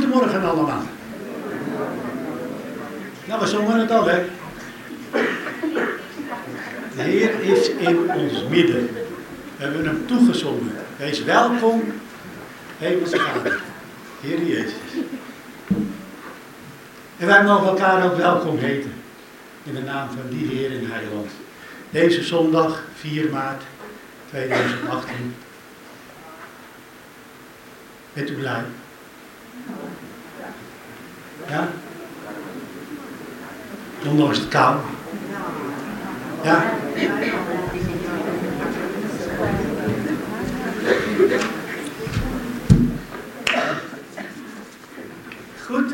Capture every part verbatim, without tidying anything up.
Goedemorgen allemaal. Nou, we zongen het al, hè. De Heer is in ons midden. We hebben hem toegezongen. Wees welkom, Hemelse Vader, Heer Jezus. En wij mogen elkaar ook welkom heten. In de naam van die Heer in Heiland. Deze zondag, vier maart tweeduizend achttien. Bent u blij? Ja? Ondanks het koud. Ja? Goed.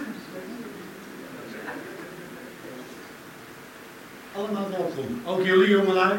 Allemaal welkom. Ook jullie jongelui.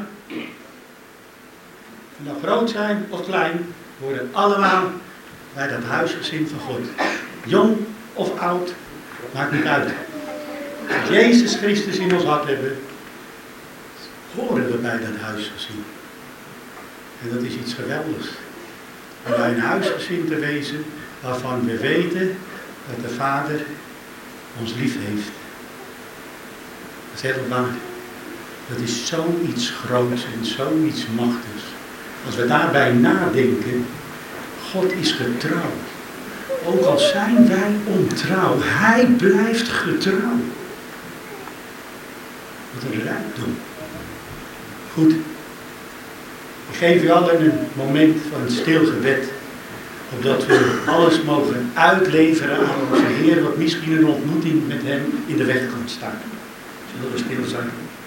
Of nou groot zijn of klein, worden allemaal bij dat huisgezin van God. Jong of oud, maakt niet uit. Als Jezus Christus in ons hart hebben, horen we bij dat huisgezin. En dat is iets geweldigs. Om bij een huisgezin te wezen waarvan we weten dat de Vader ons lief heeft. Dat is heel waar. Dat is zoiets groots en zoiets machtigs. Als we daarbij nadenken, God is getrouw. Ook al zijn wij ontrouw, Hij blijft getrouw. Wat een rijkdom. Goed. Ik geef u allen een moment van een stil gebed. Opdat we alles mogen uitleveren aan onze Heer, wat misschien een ontmoeting met Hem in de weg kan staan. Zullen we stil zijn?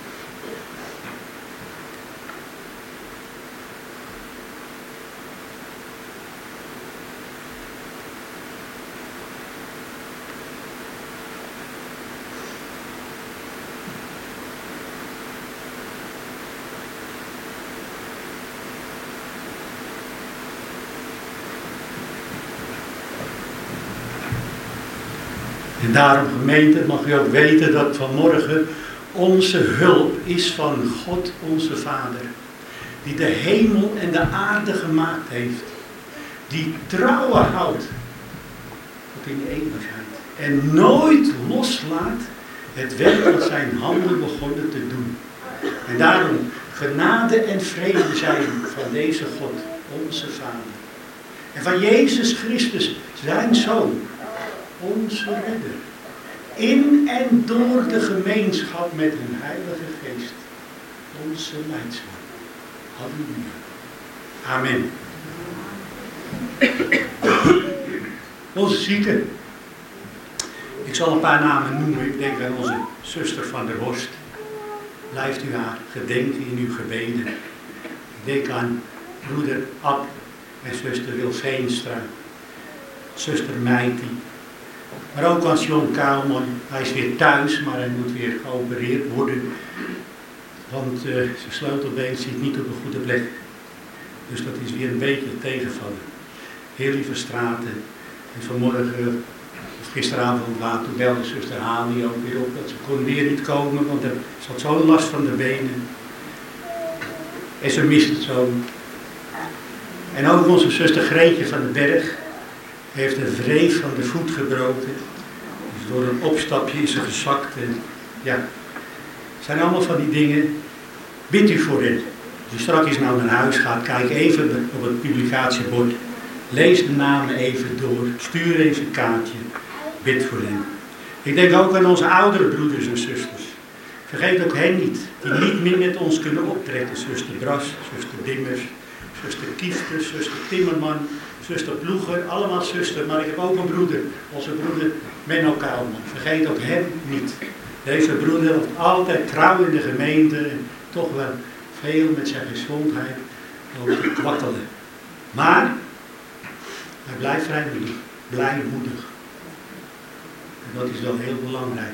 En daarom, gemeente, mag u ook weten dat vanmorgen onze hulp is van God, onze Vader. Die de hemel en de aarde gemaakt heeft. Die trouwen houdt tot in de eeuwigheid. En nooit loslaat het werk dat zijn handen begonnen te doen. En daarom genade en vrede zijn van deze God, onze Vader. En van Jezus Christus, zijn Zoon. Onze redder. In en door de gemeenschap met een Heilige Geest. Onze leidsman. Halleluja. Amen. Onze zieken. Ik zal een paar namen noemen. Ik denk aan onze zuster van der Horst. Blijft u haar gedenken in uw gebeden. Ik denk aan broeder Ab en zuster Wil Veenstra. Zuster Meiti. Maar ook als Jon Kuilman, hij is weer thuis, maar hij moet weer geopereerd worden. Want uh, zijn sleutelbeen zit niet op een goede plek. Dus dat is weer een beetje tegenvallen. Heel lieve straten. En vanmorgen, of gisteravond laat, toen belde zuster Hani ook weer op dat ze kon weer niet komen, want ze had zo'n last van de benen. En ze mist het zo. En ook onze zuster Greetje van den Berg heeft een wreef van de voet gebroken. Dus door een opstapje is ze gezakt. En ja, het zijn allemaal van die dingen. Bid u voor hen. Als u straks nou naar huis gaat, kijk even op het publicatiebord. Lees de namen even door. Stuur even een kaartje. Bid voor hen. Ik denk ook aan onze oudere broeders en zusters. Vergeet ook hen niet. Die niet meer met ons kunnen optrekken. Zuster Bras, zuster Dimmers, zuster Kiefter, zuster Timmerman, zuster Ploeger, allemaal zuster, maar ik heb ook een broeder, onze broeder Menno Kuilman. Vergeet ook hem niet. Deze broeder was altijd trouw in de gemeente en toch wel veel met zijn gezondheid over te kwakkelen. Maar hij blijft vrijmoedig, blijmoedig. En dat is wel heel belangrijk.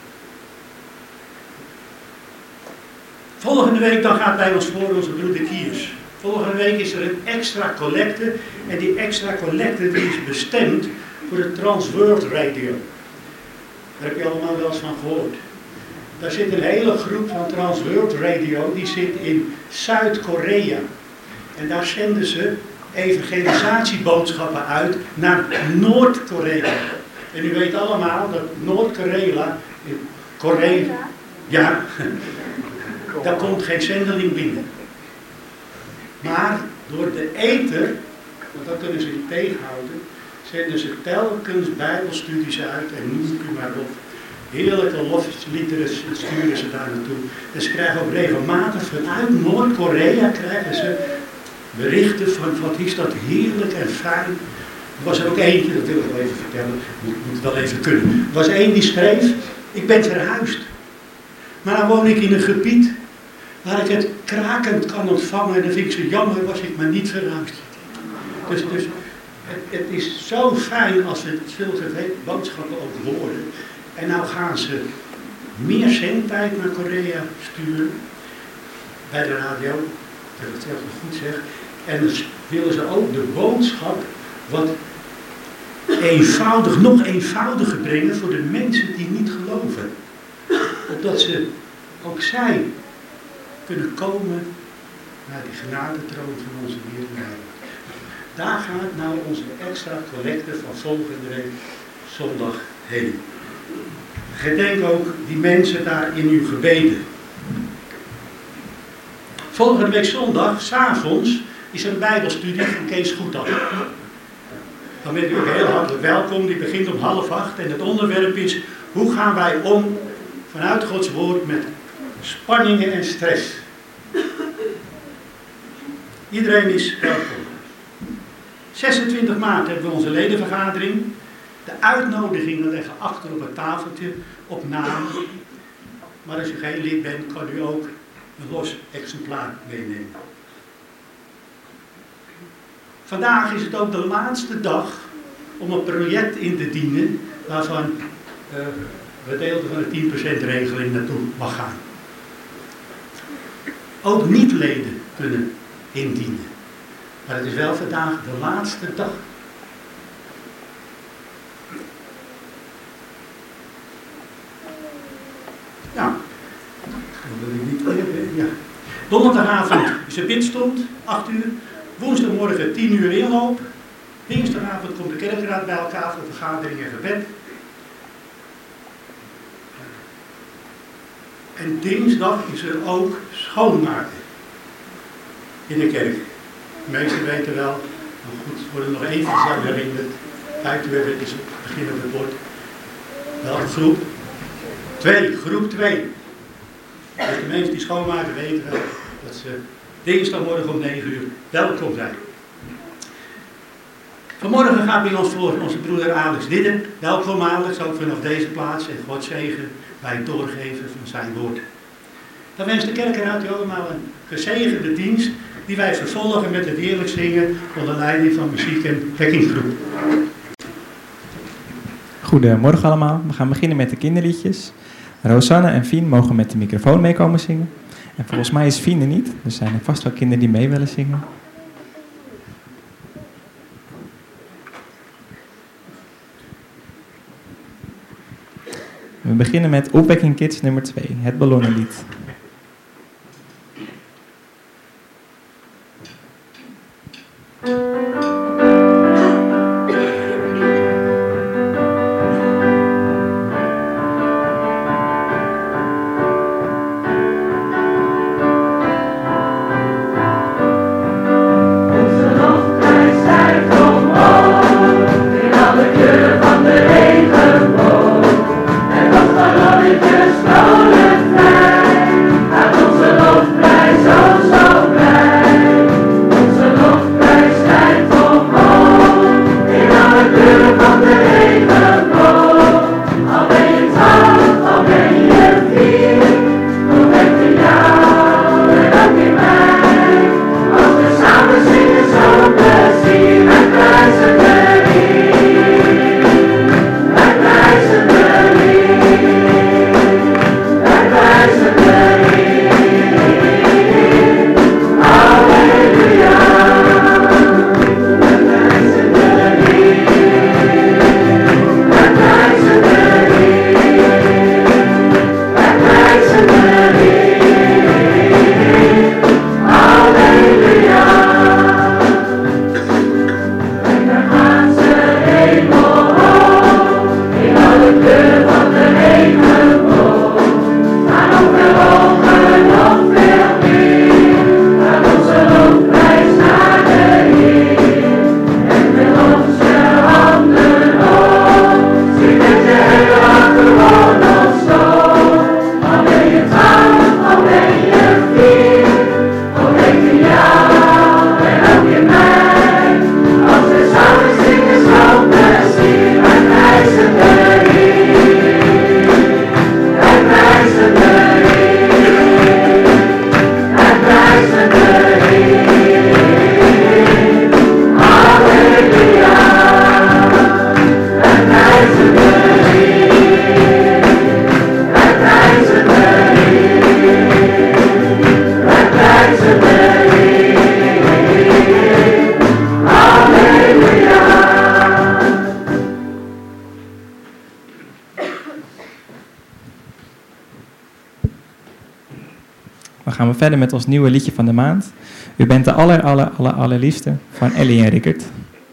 Volgende week dan gaat bij ons voor onze broeder Kiers. Volgende week is er een extra collecte. En die extra collecte die is bestemd voor de Transworld Radio. Daar heb je allemaal wel eens van gehoord. Daar zit een hele groep van Transworld Radio. Die zit in Zuid-Korea. En daar zenden ze evangelisatieboodschappen uit naar Noord-Korea. En u weet allemaal dat Noord-Korea, Korea, ja, daar komt geen zendeling binnen. Maar door de ether, want dat kunnen ze niet tegenhouden, zenden ze telkens bijbelstudies uit en noem ik u maar op. Heerlijke lofliederen sturen ze daar naartoe. En ze krijgen ook regelmatig vanuit Noord-Korea krijgen ze berichten van wat is dat heerlijk en fijn. Er was er ook eentje, dat wil ik wel even vertellen, moet, moet wel even kunnen. Er was één die schreef, ik ben verhuisd. Maar dan woon ik in een gebied waar ik het krakend kan ontvangen. En dan vind ik zo jammer, was ik maar niet verhuisd. Dus, dus het, het is zo fijn als we zulke boodschappen ook horen. En nou gaan ze meer zendtijd naar Korea sturen. Bij de radio, dat ik het zelf nog goed zeg. En dan willen ze ook de boodschap wat eenvoudig, nog eenvoudiger brengen voor de mensen die niet geloven. Opdat ze, ook zij, kunnen komen naar die genadetroon van onze Heer en Heiland. Daar gaat nou onze extra collecte van volgende week zondag heen. Gedenk ook die mensen daar in uw gebeden. Volgende week zondag, 's avonds, is er een bijbelstudie van Kees Goedap. Dan bent u ook heel hartelijk welkom, die begint om half acht. En het onderwerp is, hoe gaan wij om vanuit Gods woord met spanningen en stress. Iedereen is welkom. zesentwintig maart hebben we onze ledenvergadering. De uitnodigingen liggen achter op het tafeltje op naam. Maar als u geen lid bent, kan u ook een los exemplaar meenemen. Vandaag is het ook de laatste dag om een project in te dienen waarvan uh, een gedeelte van de tien procent regeling naartoe mag gaan. Ook niet-leden kunnen indienen. Maar het is wel vandaag de laatste dag. Ja, dat wil ik niet hebben. Ja. Donderdagavond is er bidstond, acht uur. Woensdagmorgen tien uur inloop. Dinsdagavond komt de kerkraad bij elkaar voor vergadering en gebed. En dinsdag is er ook schoonmaken in de kerk. De meesten weten wel, maar goed, worden nog even zelf herinnerd. Kijkt u even, het is het begin op het bord. Welke groep? Twee, groep twee. Dus de mensen die schoonmaken weten wel dat ze dinsdagmorgen om negen uur welkom zijn. Vanmorgen gaat bij ons voor onze broeder Alex Didden. Welkom Alex, ook vanaf deze plaats. En God zegen bij het doorgeven van zijn woord. Dan wens de kerkraad u allemaal een gezegende dienst die wij vervolgen met het heerlijk zingen onder leiding van muziek- en wekkingsgroep. Goedemorgen allemaal. We gaan beginnen met de kinderliedjes. Rosanne en Fien mogen met de microfoon meekomen zingen. En volgens mij is Fien er niet. Er zijn er vast wel kinderen die mee willen zingen. We beginnen met Opwekking Kids nummer twee, het ballonnenlied. Vrolijk vrij. gaan we verder met ons nieuwe liedje van de maand. U bent de aller, aller, aller, allerliefste van Ellie en Rickert.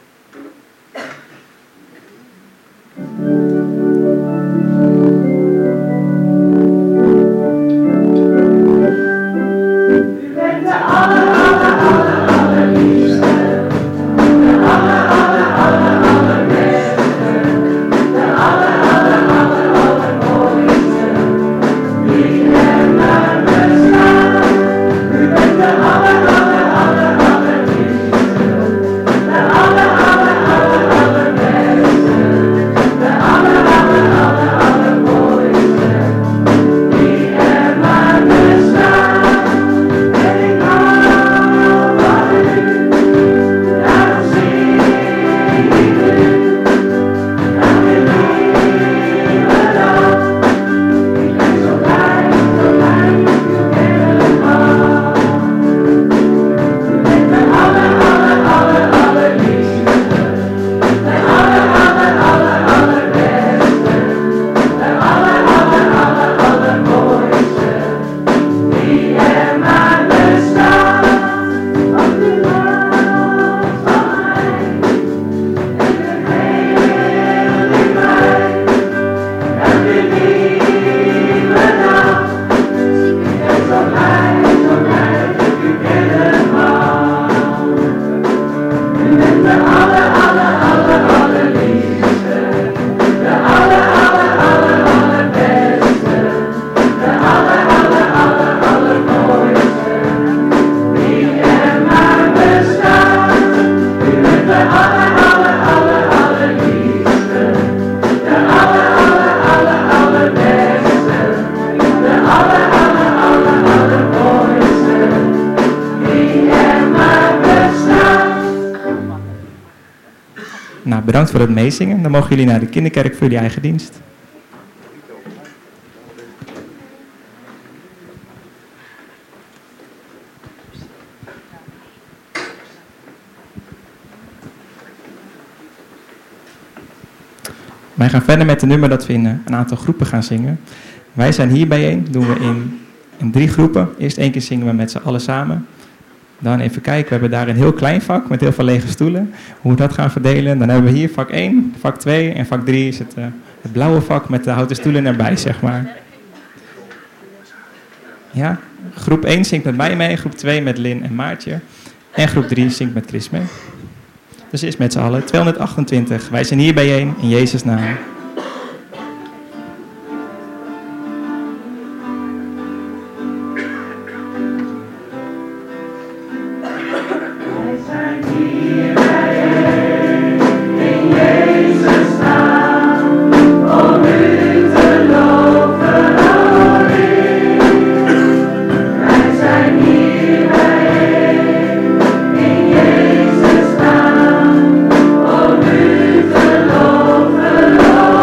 Nou, bedankt voor het meezingen. Dan mogen jullie naar de kinderkerk voor jullie eigen dienst. Wij gaan verder met het nummer dat we in een aantal groepen gaan zingen. Wij zijn hier bijeen, doen we in, in drie groepen. Eerst één keer zingen we met z'n allen samen. Dan even kijken, we hebben daar een heel klein vak met heel veel lege stoelen. Hoe we dat gaan verdelen. Dan hebben we hier vak één, vak twee en vak drie is het, uh, het blauwe vak met de houten stoelen erbij, zeg maar. Ja, groep één zingt met mij mee, groep twee met Lin en Maartje. En groep drie zingt met Chris mee. Dus eerst met z'n allen, tweehonderdachtentwintig. Wij zijn hier bijeen, in Jezus' naam. Oh,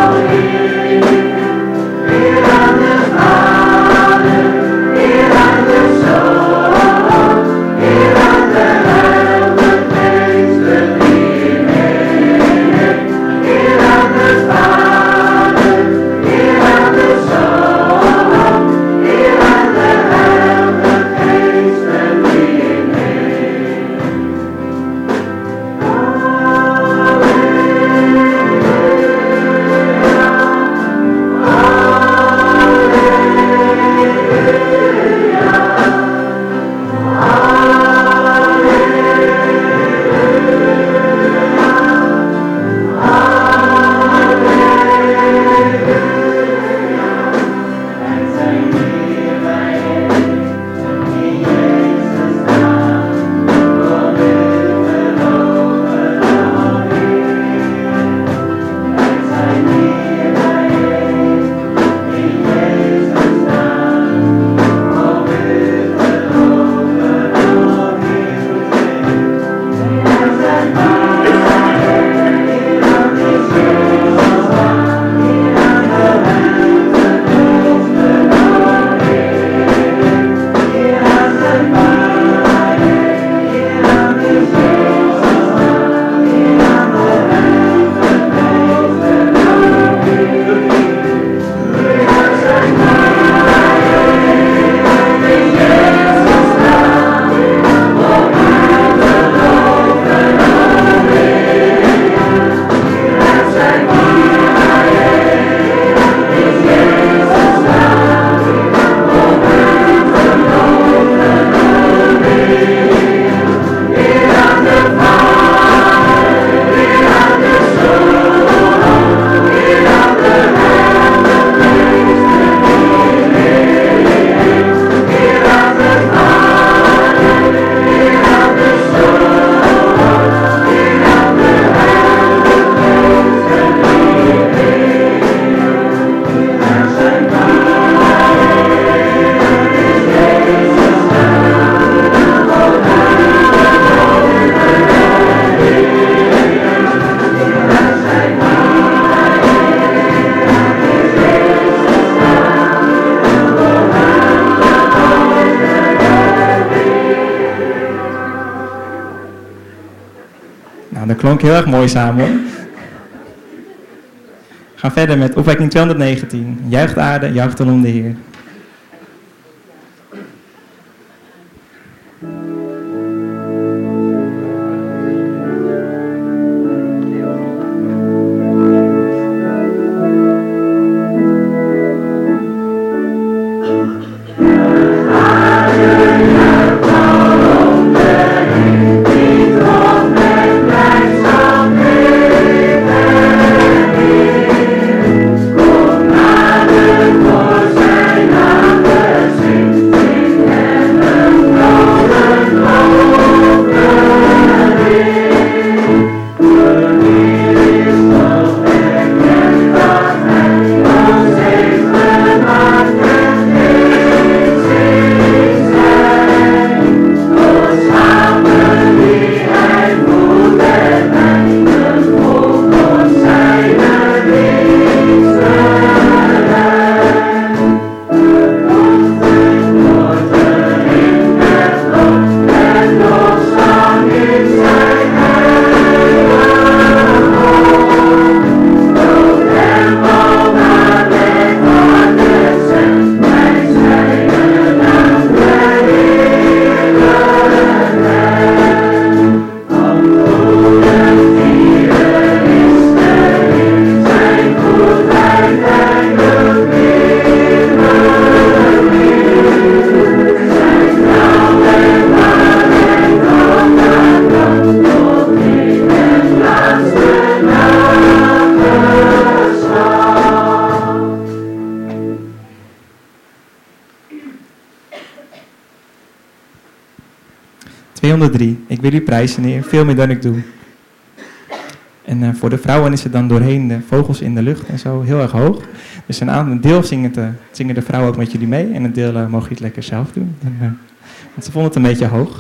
dat klonk heel erg mooi samen, hoor. We gaan verder met opwekking tweehonderdnegentien. Juicht aarde, juicht om de Heer. tweehonderddrie. Ik wil u prijzen, Heer, veel meer dan ik doe. En uh, voor de vrouwen is het dan doorheen de vogels in de lucht en zo heel erg hoog. Dus een, aantal, een deel zingen, te, zingen de vrouwen ook met jullie mee en een deel uh, mogen je het lekker zelf doen. En, uh, want ze vonden het een beetje hoog.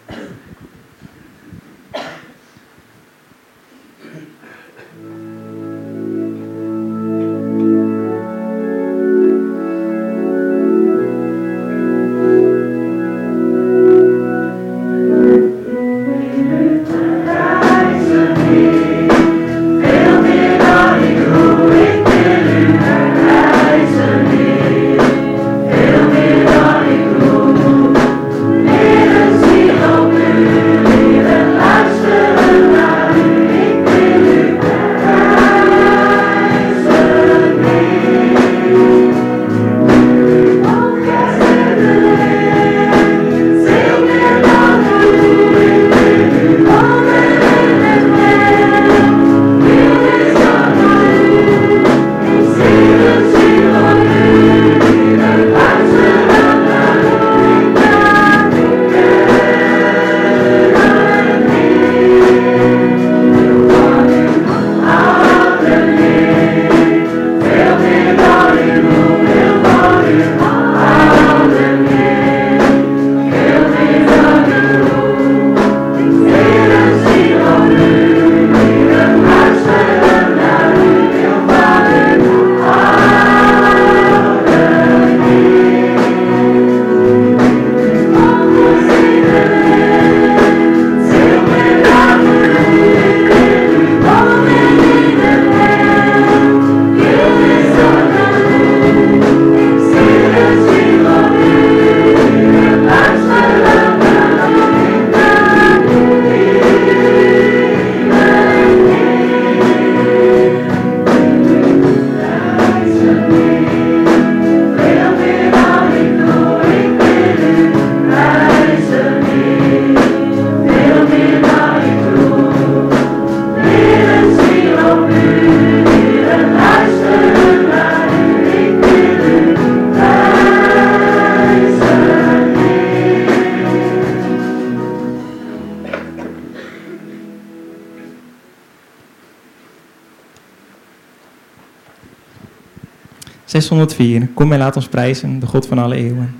zeshonderdvier. Kom en laat ons prijzen, de God van alle eeuwen.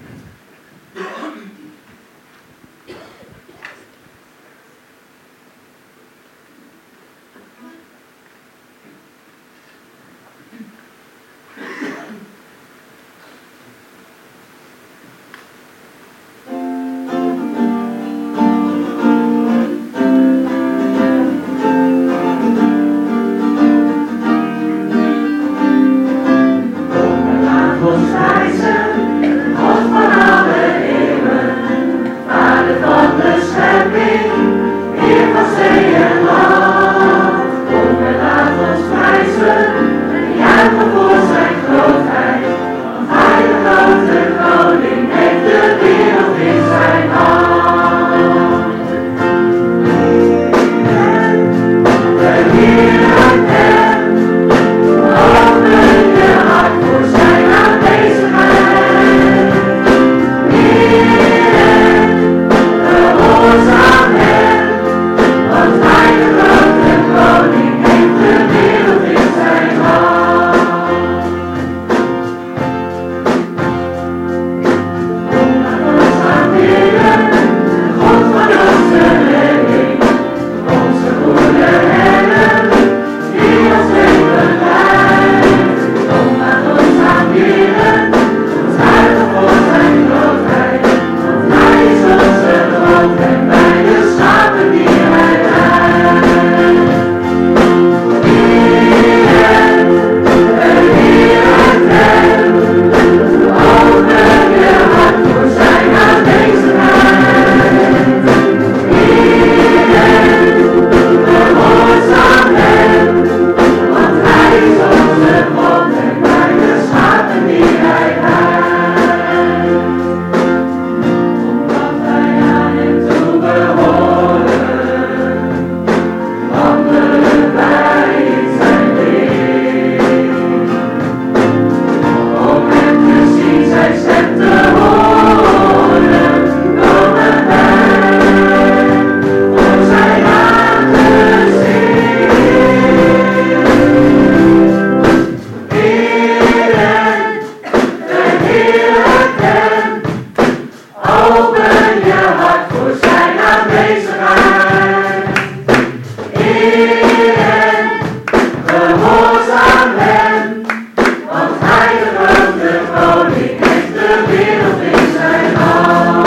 gehoorzaam ben, want hij de grote koning heeft de wereld in zijn hand.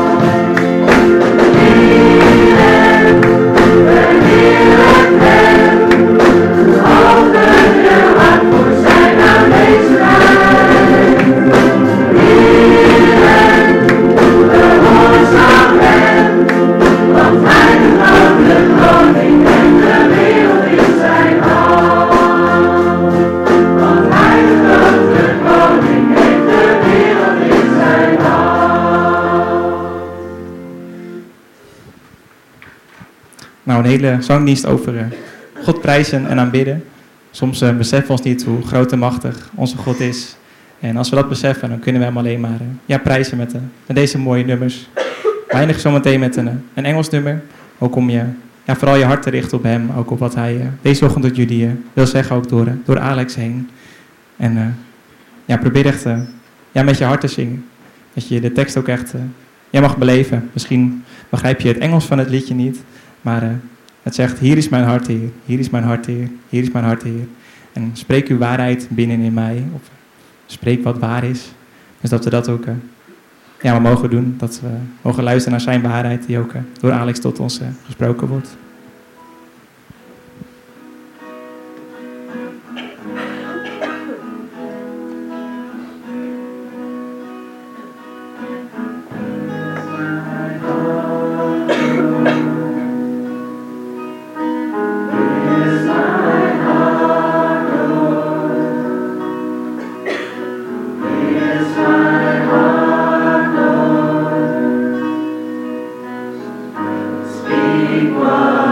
Iedereen, verheerlijk hem, open je hart voor zijn aanwezigheid. Iedereen, gehoorzaam hem, want hij de grote koning heeft de wereld in zijn hand. Want hij de grote koning heeft de wereld in zijn hand. Nou, een hele zangdienst over uh, God prijzen en aanbidden. Soms uh, beseffen we ons niet hoe groot en machtig onze God is. En als we dat beseffen, dan kunnen we hem alleen maar uh, ja, prijzen met, uh, met deze mooie nummers. We eindigen zometeen met een, uh, een Engels nummer. Ook om je, ja, vooral je hart te richten op hem. Ook op wat hij uh, deze ochtend tot jullie uh, wil zeggen, ook door, uh, door Alex heen. En uh, ja, probeer echt uh, ja, met je hart te zingen. Dat je de tekst ook echt uh, ja, mag beleven. Misschien begrijp je het Engels van het liedje niet. Maar uh, het zegt, hier is mijn hart, Heer. Hier is mijn hart, Heer. Hier is mijn hart, Heer. En spreek uw waarheid binnen in mij. Of spreek wat waar is. Dus dat we dat ook uh, ja, we mogen doen. Dat we mogen luisteren naar zijn waarheid. Die ook uh, door Alex tot ons uh, gesproken wordt. Speak what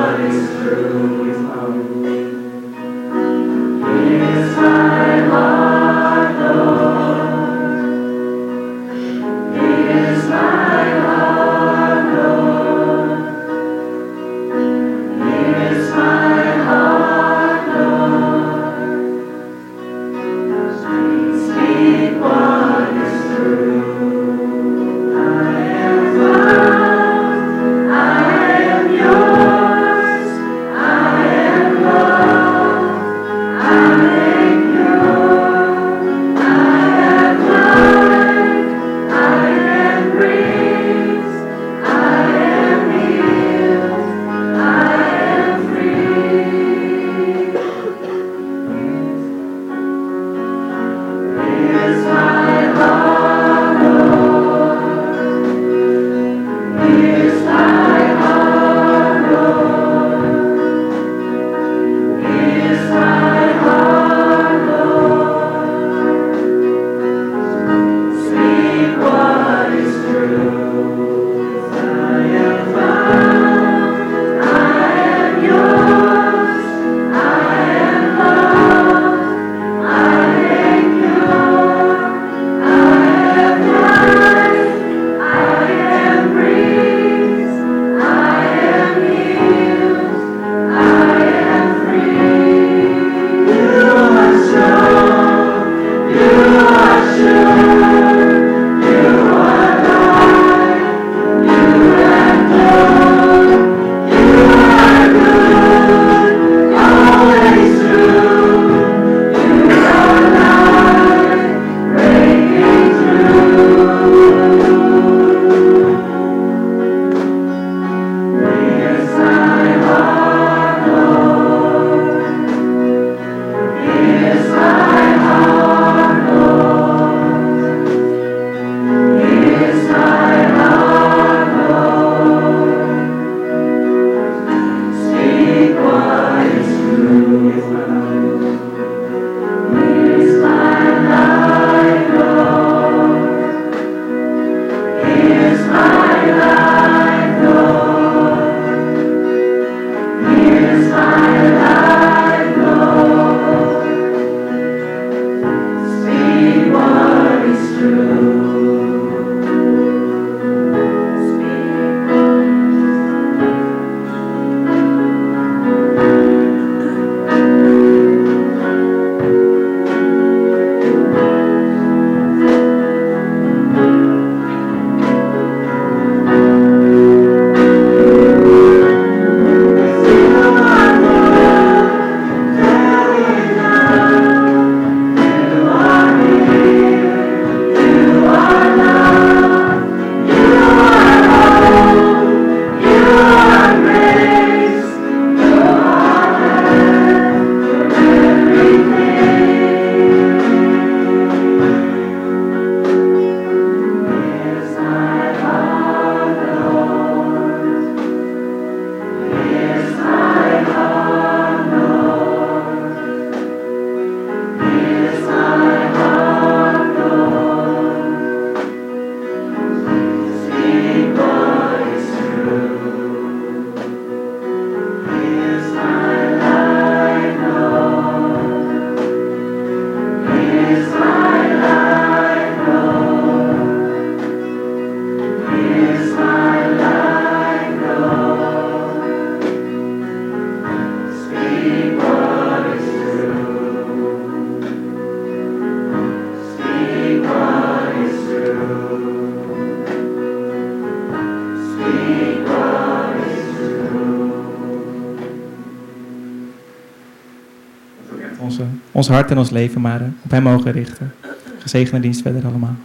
ons hart en ons leven maar uh, op hem mogen richten. Gezegende dienst verder allemaal.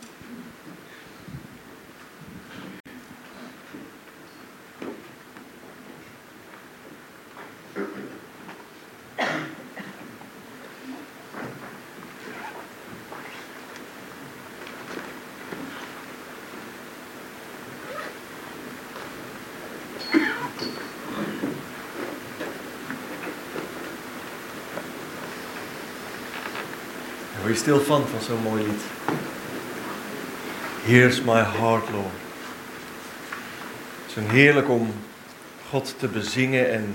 Word je stil van, van zo'n mooi lied. Here's my heart, Lord. Het is een heerlijk om God te bezingen en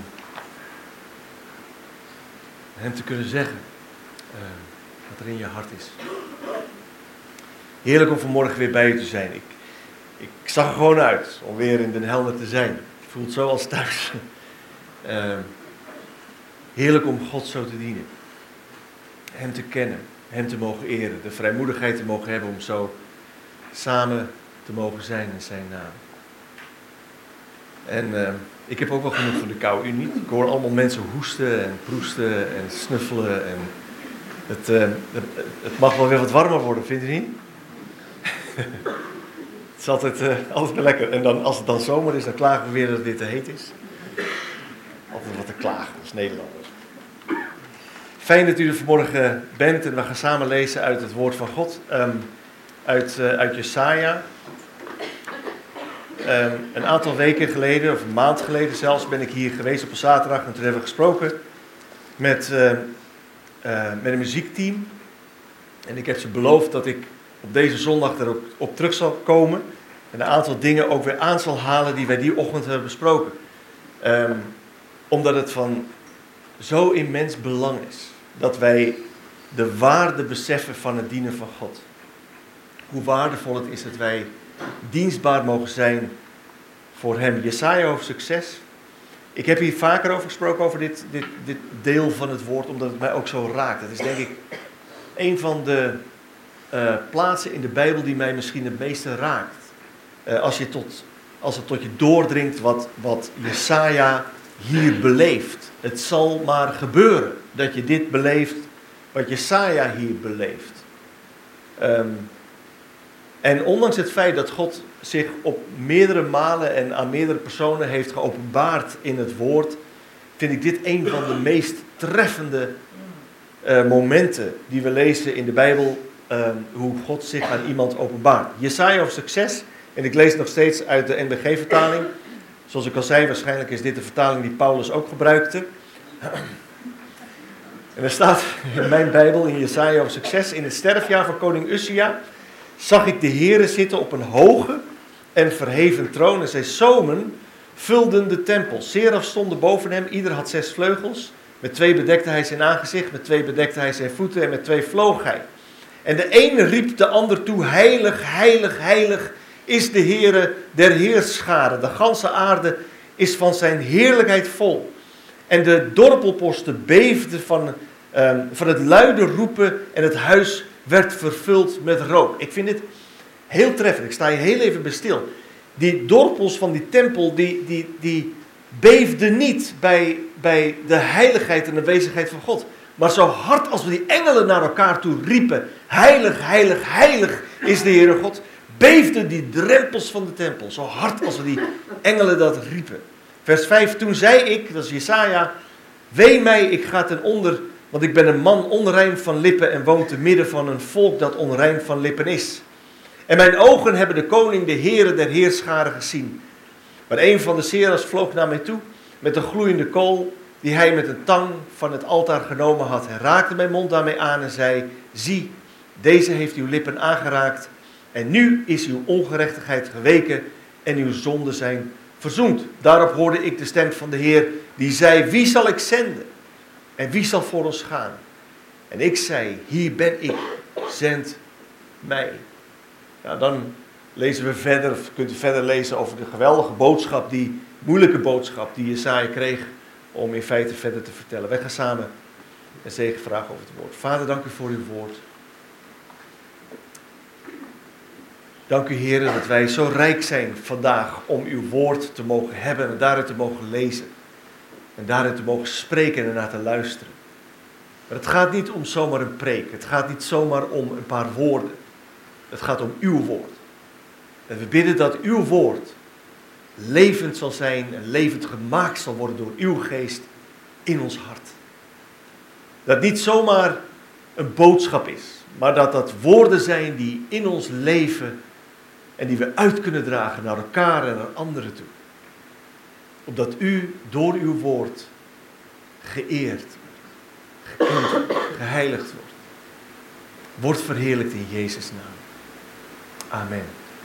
hem te kunnen zeggen uh, wat er in je hart is. Heerlijk om vanmorgen weer bij u te zijn. Ik, ik zag er gewoon uit om weer in Den Helder te zijn. Het voelt zo als thuis. Uh, heerlijk om God zo te dienen. Hem te kennen. Hem te mogen eren, de vrijmoedigheid te mogen hebben om zo samen te mogen zijn in zijn naam. En uh, ik heb ook wel genoeg van de kou, u niet? Ik hoor allemaal mensen hoesten en proesten en snuffelen. En het, uh, het, het mag wel weer wat warmer worden, vindt u niet? Het is altijd, uh, altijd weer lekker. En dan, als het dan zomer is, dan klagen we weer dat het weer te heet is. Altijd wat te klagen als Nederlanders. Fijn dat u er vanmorgen bent en we gaan samen lezen uit het woord van God, um, uit, uh, uit Jesaja. Um, een aantal weken geleden, of een maand geleden zelfs, ben ik hier geweest op een zaterdag en toen hebben we gesproken met, uh, uh, met een muziekteam. En ik heb ze beloofd dat ik op deze zondag erop op terug zal komen en een aantal dingen ook weer aan zal halen die wij die ochtend hebben besproken. Um, omdat het van zo immens belang is. Dat wij de waarde beseffen van het dienen van God. Hoe waardevol het is dat wij dienstbaar mogen zijn voor hem. Jesaja hoofdstuk zes. Ik heb hier vaker over gesproken, over dit, dit, dit deel van het woord, omdat het mij ook zo raakt. Het is denk ik een van de uh, plaatsen in de Bijbel die mij misschien het meeste raakt. Uh, als, je tot, als het tot je doordringt wat, wat Jesaja hier beleeft. Het zal maar gebeuren dat je dit beleeft wat Jesaja hier beleeft. Um, en ondanks het feit dat God zich op meerdere malen en aan meerdere personen heeft geopenbaard in het woord, vind ik dit een van de meest treffende uh, momenten die we lezen in de Bijbel, um, hoe God zich aan iemand openbaart. Jesaja hoofdstuk zes, en ik lees nog steeds uit de N B G-vertaling. Zoals ik al zei, waarschijnlijk is dit de vertaling die Paulus ook gebruikte. En er staat in mijn Bijbel, in Jesaja hoofdstuk zes, in het sterfjaar van koning Uzia zag ik de Heere zitten op een hoge en verheven troon. En zijn zomen vulden de tempel. Seraf stonden boven hem, ieder had zes vleugels. Met twee bedekte hij zijn aangezicht, met twee bedekte hij zijn voeten en met twee vloog hij. En de ene riep de ander toe, heilig, heilig, heilig is de Heere der heerscharen. De ganse aarde is van zijn heerlijkheid vol. En de dorpelposten beefden van, uh, van het luide roepen en het huis werd vervuld met rook. Ik vind dit heel treffend. Ik sta hier heel even bij stil. Die dorpels van die tempel, die, die, die beefden niet bij, bij de heiligheid en de aanwezigheid van God. Maar zo hard als we die engelen naar elkaar toe riepen, heilig, heilig, heilig is de Heere God, beefden die drempels van de tempel. Zo hard als we die engelen dat riepen. Vers vijf, toen zei ik, dat is Jesaja, wee mij, ik ga ten onder, want ik ben een man onrein van lippen en woon te midden van een volk dat onrein van lippen is. En mijn ogen hebben de koning, de Heere der heerscharen gezien. Maar een van de serafs vloog naar mij toe met een gloeiende kool die hij met een tang van het altaar genomen had. Hij raakte mijn mond daarmee aan en zei, zie, deze heeft uw lippen aangeraakt en nu is uw ongerechtigheid geweken en uw zonden zijn verzoend. Daarop hoorde ik de stem van de Heer die zei, wie zal ik zenden en wie zal voor ons gaan? En ik zei, hier ben ik, zend mij. Nou, dan lezen we verder, of kunt u verder lezen over de geweldige boodschap, die moeilijke boodschap die Jesaja kreeg om in feite verder te vertellen. Wij gaan samen een zegen vragen over het woord. Vader, dank u voor uw woord. Dank u, Heer, dat wij zo rijk zijn vandaag om uw woord te mogen hebben en daaruit te mogen lezen. En daaruit te mogen spreken en ernaar te luisteren. Maar het gaat niet om zomaar een preek. Het gaat niet zomaar om een paar woorden. Het gaat om uw woord. En we bidden dat uw woord levend zal zijn en levend gemaakt zal worden door uw geest in ons hart. Dat niet zomaar een boodschap is, maar dat dat woorden zijn die in ons leven en die we uit kunnen dragen naar elkaar en naar anderen toe. Opdat u door uw woord geëerd, gekend, geheiligd wordt. Wordt verheerlijkt in Jezus' naam. Amen.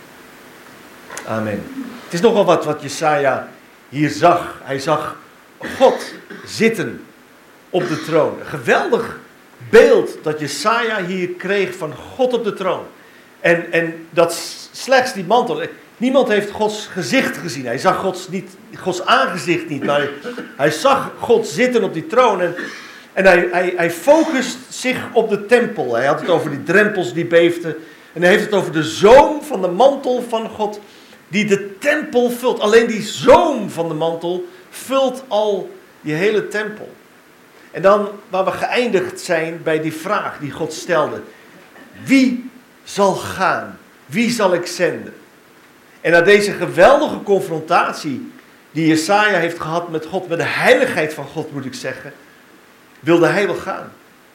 Amen. Het is nogal wat wat Jesaja hier zag. Hij zag God zitten op de troon. Een geweldig beeld dat Jesaja hier kreeg van God op de troon. En, en dat slechts die mantel. Niemand heeft Gods gezicht gezien. Hij zag Gods, niet, Gods aangezicht niet. Maar hij, hij zag God zitten op die troon. En, en hij, hij, hij focust zich op de tempel. Hij had het over die drempels die beefden. En hij heeft het over de zoom van de mantel van God. Die de tempel vult. Alleen die zoom van de mantel vult al die hele tempel. En dan waar we geëindigd zijn bij die vraag die God stelde. Wie zal gaan? Wie zal ik zenden? En na deze geweldige confrontatie die Jesaja heeft gehad met God, met de heiligheid van God moet ik zeggen, wilde hij wel gaan.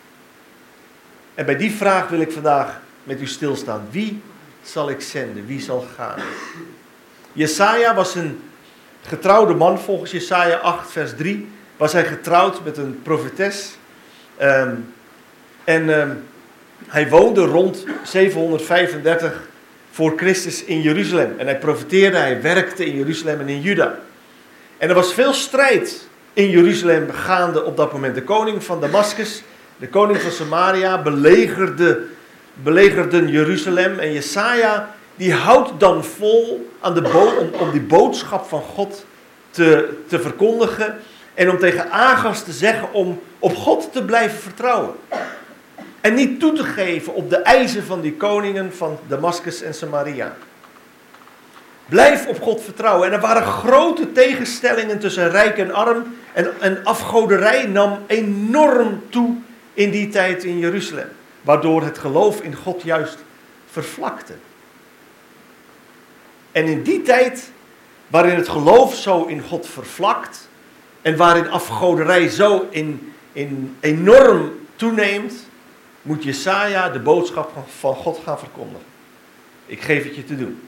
En bij die vraag wil ik vandaag met u stilstaan. Wie zal ik zenden? Wie zal gaan? Jesaja was een getrouwde man, volgens Jesaja acht vers drie. Was hij getrouwd met een profetes. Um, en um, hij woonde rond zevenhonderdvijfendertig voor Christus in Jeruzalem. En hij profeteerde, hij werkte in Jeruzalem en in Juda. En er was veel strijd in Jeruzalem gaande op dat moment. De koning van Damascus, de koning van Samaria belegerde, belegerden Jeruzalem. En Jesaja die houdt dan vol aan de bo- om, om die boodschap van God te, te verkondigen. En om tegen Agas te zeggen om op God te blijven vertrouwen. En niet toe te geven op de eisen van die koningen van Damascus en Samaria. Blijf op God vertrouwen. En er waren grote tegenstellingen tussen rijk en arm. En, en afgoderij nam enorm toe in die tijd in Jeruzalem. Waardoor het geloof in God juist vervlakte. En in die tijd, waarin het geloof zo in God vervlakt. En waarin afgoderij zo in, in enorm toeneemt, moet Jesaja de boodschap van God gaan verkondigen. Ik geef het je te doen.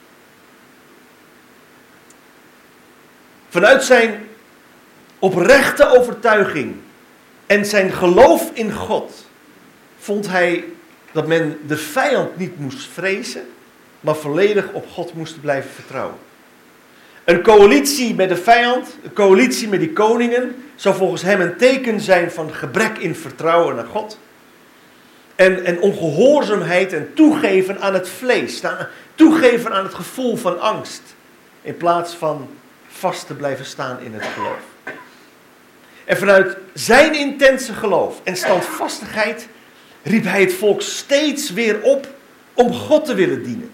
Vanuit zijn oprechte overtuiging en zijn geloof in God vond hij dat men de vijand niet moest vrezen, maar volledig op God moest blijven vertrouwen. Een coalitie met de vijand, een coalitie met die koningen, zou volgens hem een teken zijn van gebrek in vertrouwen naar God. En, en ongehoorzaamheid en toegeven aan het vlees. Toegeven aan het gevoel van angst. In plaats van vast te blijven staan in het geloof. En vanuit zijn intense geloof en standvastigheid riep hij het volk steeds weer op om God te willen dienen.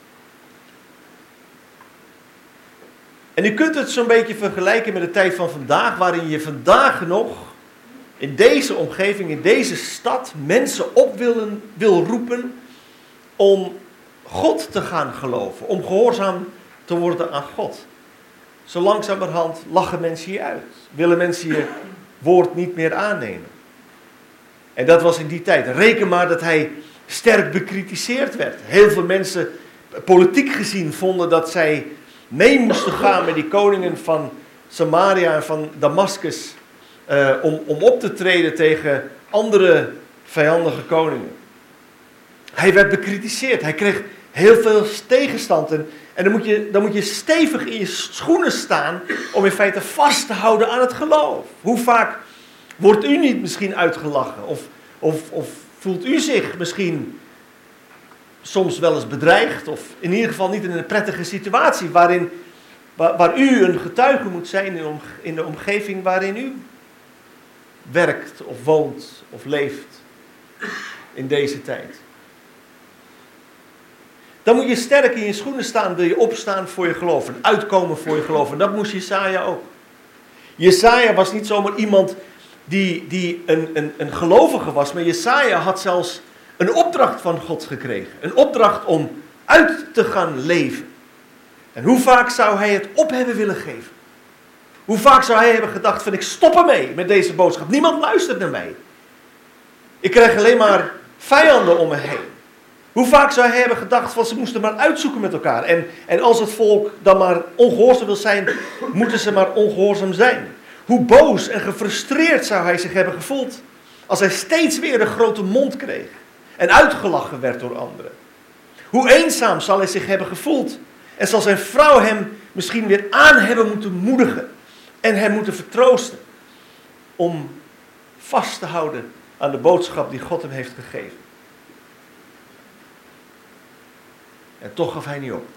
En u kunt het zo'n beetje vergelijken met de tijd van vandaag, waarin je vandaag nog in deze omgeving, in deze stad, mensen op willen, wil roepen om God te gaan geloven, om gehoorzaam te worden aan God. Zo langzamerhand lachen mensen je uit, willen mensen je woord niet meer aannemen. En dat was in die tijd. Reken maar dat hij sterk bekritiseerd werd. Heel veel mensen, politiek gezien, vonden dat zij mee moesten gaan met die koningen van Samaria en van Damascus. Uh, om, om op te treden tegen andere vijandige koningen. Hij werd bekritiseerd. Hij kreeg heel veel tegenstand. En, en dan, moet je, dan moet je stevig in je schoenen staan om in feite vast te houden aan het geloof. Hoe vaak wordt u niet misschien uitgelachen? Of, of, of voelt u zich misschien soms wel eens bedreigd? Of in ieder geval niet in een prettige situatie waarin, waar, waar u een getuige moet zijn in, om, in de omgeving waarin u werkt of woont of leeft in deze tijd. Dan moet je sterk in je schoenen staan, wil je opstaan voor je geloof en uitkomen voor je geloof. En dat moest Jesaja ook. Jesaja was niet zomaar iemand die, die een, een, een gelovige was, maar Jesaja had zelfs een opdracht van God gekregen. Een opdracht om uit te gaan leven. En hoe vaak zou hij het op hebben willen geven? Hoe vaak zou hij hebben gedacht van ik stop ermee met deze boodschap. Niemand luistert naar mij. Ik krijg alleen maar vijanden om me heen. Hoe vaak zou hij hebben gedacht van ze moesten maar uitzoeken met elkaar. En, en als het volk dan maar ongehoorzaam wil zijn, moeten ze maar ongehoorzaam zijn. Hoe boos en gefrustreerd zou hij zich hebben gevoeld als hij steeds weer een grote mond kreeg en uitgelachen werd door anderen. Hoe eenzaam zal hij zich hebben gevoeld en zal zijn vrouw hem misschien weer aan hebben moeten moedigen en hem moeten vertroosten om vast te houden aan de boodschap die God hem heeft gegeven. En toch gaf hij niet op.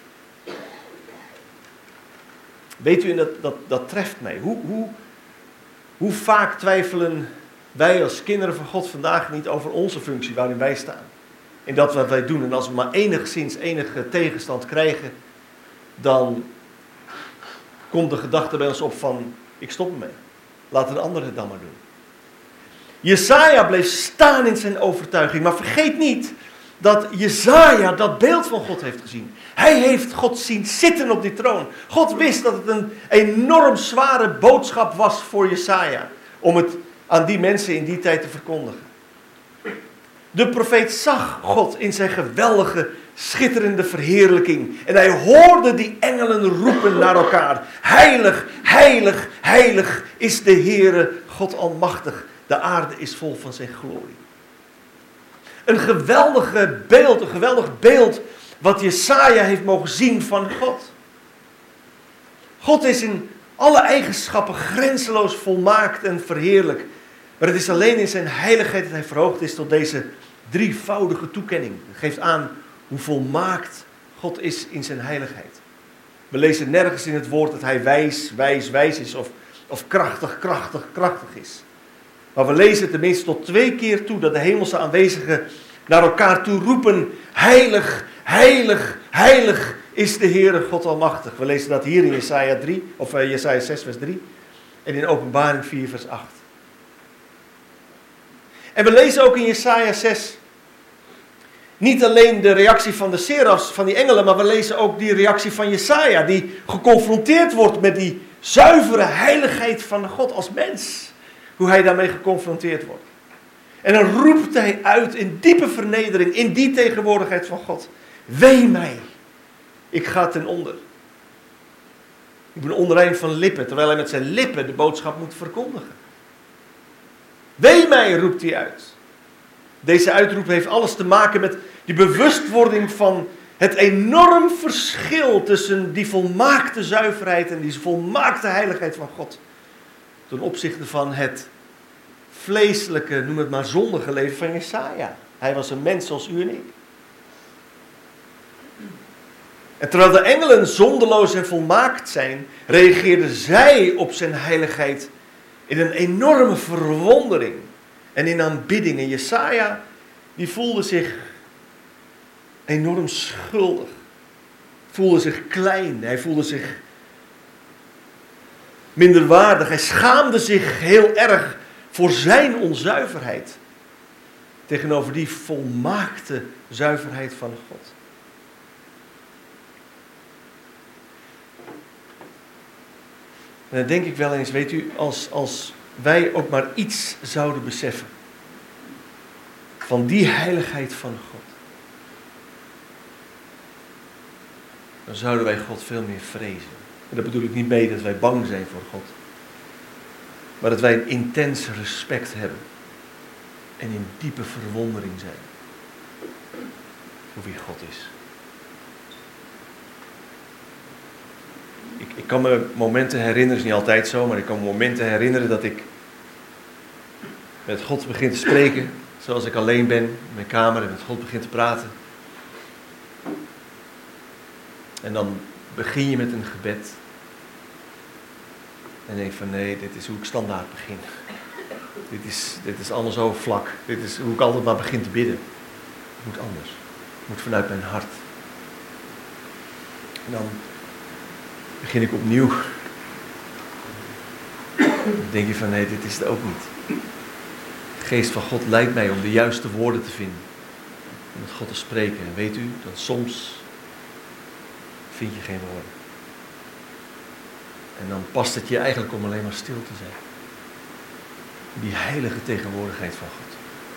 Weet u, en dat, dat, dat treft mij. Hoe, hoe, hoe vaak twijfelen wij als kinderen van God vandaag niet over onze functie waarin wij staan. In dat wat wij doen. En als we maar enigszins enige tegenstand krijgen, dan komt de gedachte bij ons op van, ik stop ermee. Laat een ander het dan maar doen. Jesaja bleef staan in zijn overtuiging. Maar vergeet niet dat Jesaja dat beeld van God heeft gezien. Hij heeft God zien zitten op die troon. God wist dat het een enorm zware boodschap was voor Jesaja. Om het aan die mensen in die tijd te verkondigen. De profeet zag God in zijn geweldige, schitterende verheerlijking. En hij hoorde die engelen roepen naar elkaar. Heilig, heilig, heilig is de Heere God Almachtig. De aarde is vol van zijn glorie. Een geweldige beeld, een geweldig beeld wat Jesaja heeft mogen zien van God. God is in alle eigenschappen grenzeloos volmaakt en verheerlijk. Maar het is alleen in zijn heiligheid dat hij verhoogd is tot deze drievoudige toekenning. Dat geeft aan hoe volmaakt God is in zijn heiligheid. We lezen nergens in het woord dat hij wijs, wijs, wijs is of, of krachtig, krachtig, krachtig is. Maar we lezen tenminste tot twee keer toe dat de hemelse aanwezigen naar elkaar toe roepen. Heilig, heilig, heilig is de Heere God Almachtig. We lezen dat hier in Jesaja drie, of uh, Jesaja zes vers drie. En in Openbaring vier vers acht. En we lezen ook in Jesaja zes niet alleen de reactie van de serafs, van die engelen, maar we lezen ook die reactie van Jesaja, die geconfronteerd wordt met die zuivere heiligheid van God als mens. Hoe hij daarmee geconfronteerd wordt. En dan roept hij uit in diepe vernedering, in die tegenwoordigheid van God. Wee mij, ik ga ten onder. Ik ben onrein van lippen, terwijl hij met zijn lippen de boodschap moet verkondigen. Wee mij, roept hij uit. Deze uitroep heeft alles te maken met die bewustwording van het enorm verschil tussen die volmaakte zuiverheid en die volmaakte heiligheid van God. Ten opzichte van het vleeselijke, noem het maar zondige leven van Jesaja. Hij was een mens zoals u en ik. En terwijl de engelen zondeloos en volmaakt zijn, reageerden zij op zijn heiligheid in een enorme verwondering en in aanbidding. En Jesaja, die voelde zich enorm schuldig. Voelde zich klein, hij voelde zich minderwaardig. Hij schaamde zich heel erg voor zijn onzuiverheid. Tegenover die volmaakte zuiverheid van God. En dan denk ik wel eens, weet u, als, als wij ook maar iets zouden beseffen. Van die heiligheid van God. Dan zouden wij God veel meer vrezen. En dat bedoel ik niet mee dat wij bang zijn voor God. Maar dat wij een intens respect hebben. En in diepe verwondering zijn. Voor wie God is. Ik, ik kan me momenten herinneren, het is niet altijd zo, maar ik kan me momenten herinneren dat ik met God begin te spreken. Zoals ik alleen ben in mijn kamer en met God begin te praten. En dan begin je met een gebed. En denk van nee, dit is hoe ik standaard begin. Dit is, dit is allemaal zo vlak. Dit is hoe ik altijd maar begin te bidden. Het moet anders. Het moet vanuit mijn hart. En dan begin ik opnieuw. Dan denk je van nee, dit is het ook niet. De geest van God leidt mij om de juiste woorden te vinden. Om met God te spreken. En weet u, dat soms vind je geen woorden. En dan past het je eigenlijk om alleen maar stil te zijn. Die heilige tegenwoordigheid van God.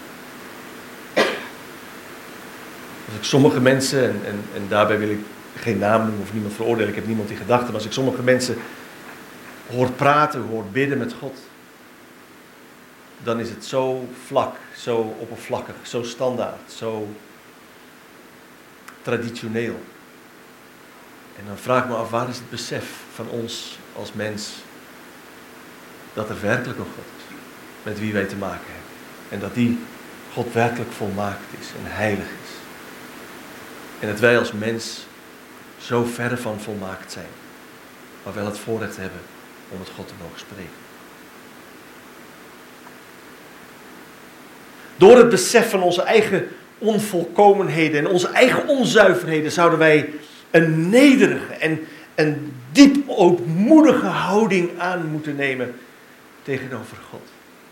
Als ik sommige mensen, en, en, en daarbij wil ik geen naam noemen of niemand veroordelen, ik heb niemand in gedachten, maar als ik sommige mensen hoor praten, hoor bidden met God, dan is het zo vlak, zo oppervlakkig, zo standaard, zo traditioneel. En dan vraag ik me af, waar is het besef van ons als mens dat er werkelijk een God is, met wie wij te maken hebben. En dat die God werkelijk volmaakt is en heilig is. En dat wij als mens zo verre van volmaakt zijn, maar wel het voorrecht hebben om met God te mogen spreken. Door het besef van onze eigen onvolkomenheden en onze eigen onzuiverheden zouden wij een nederige en een diep ootmoedige houding aan moeten nemen tegenover God.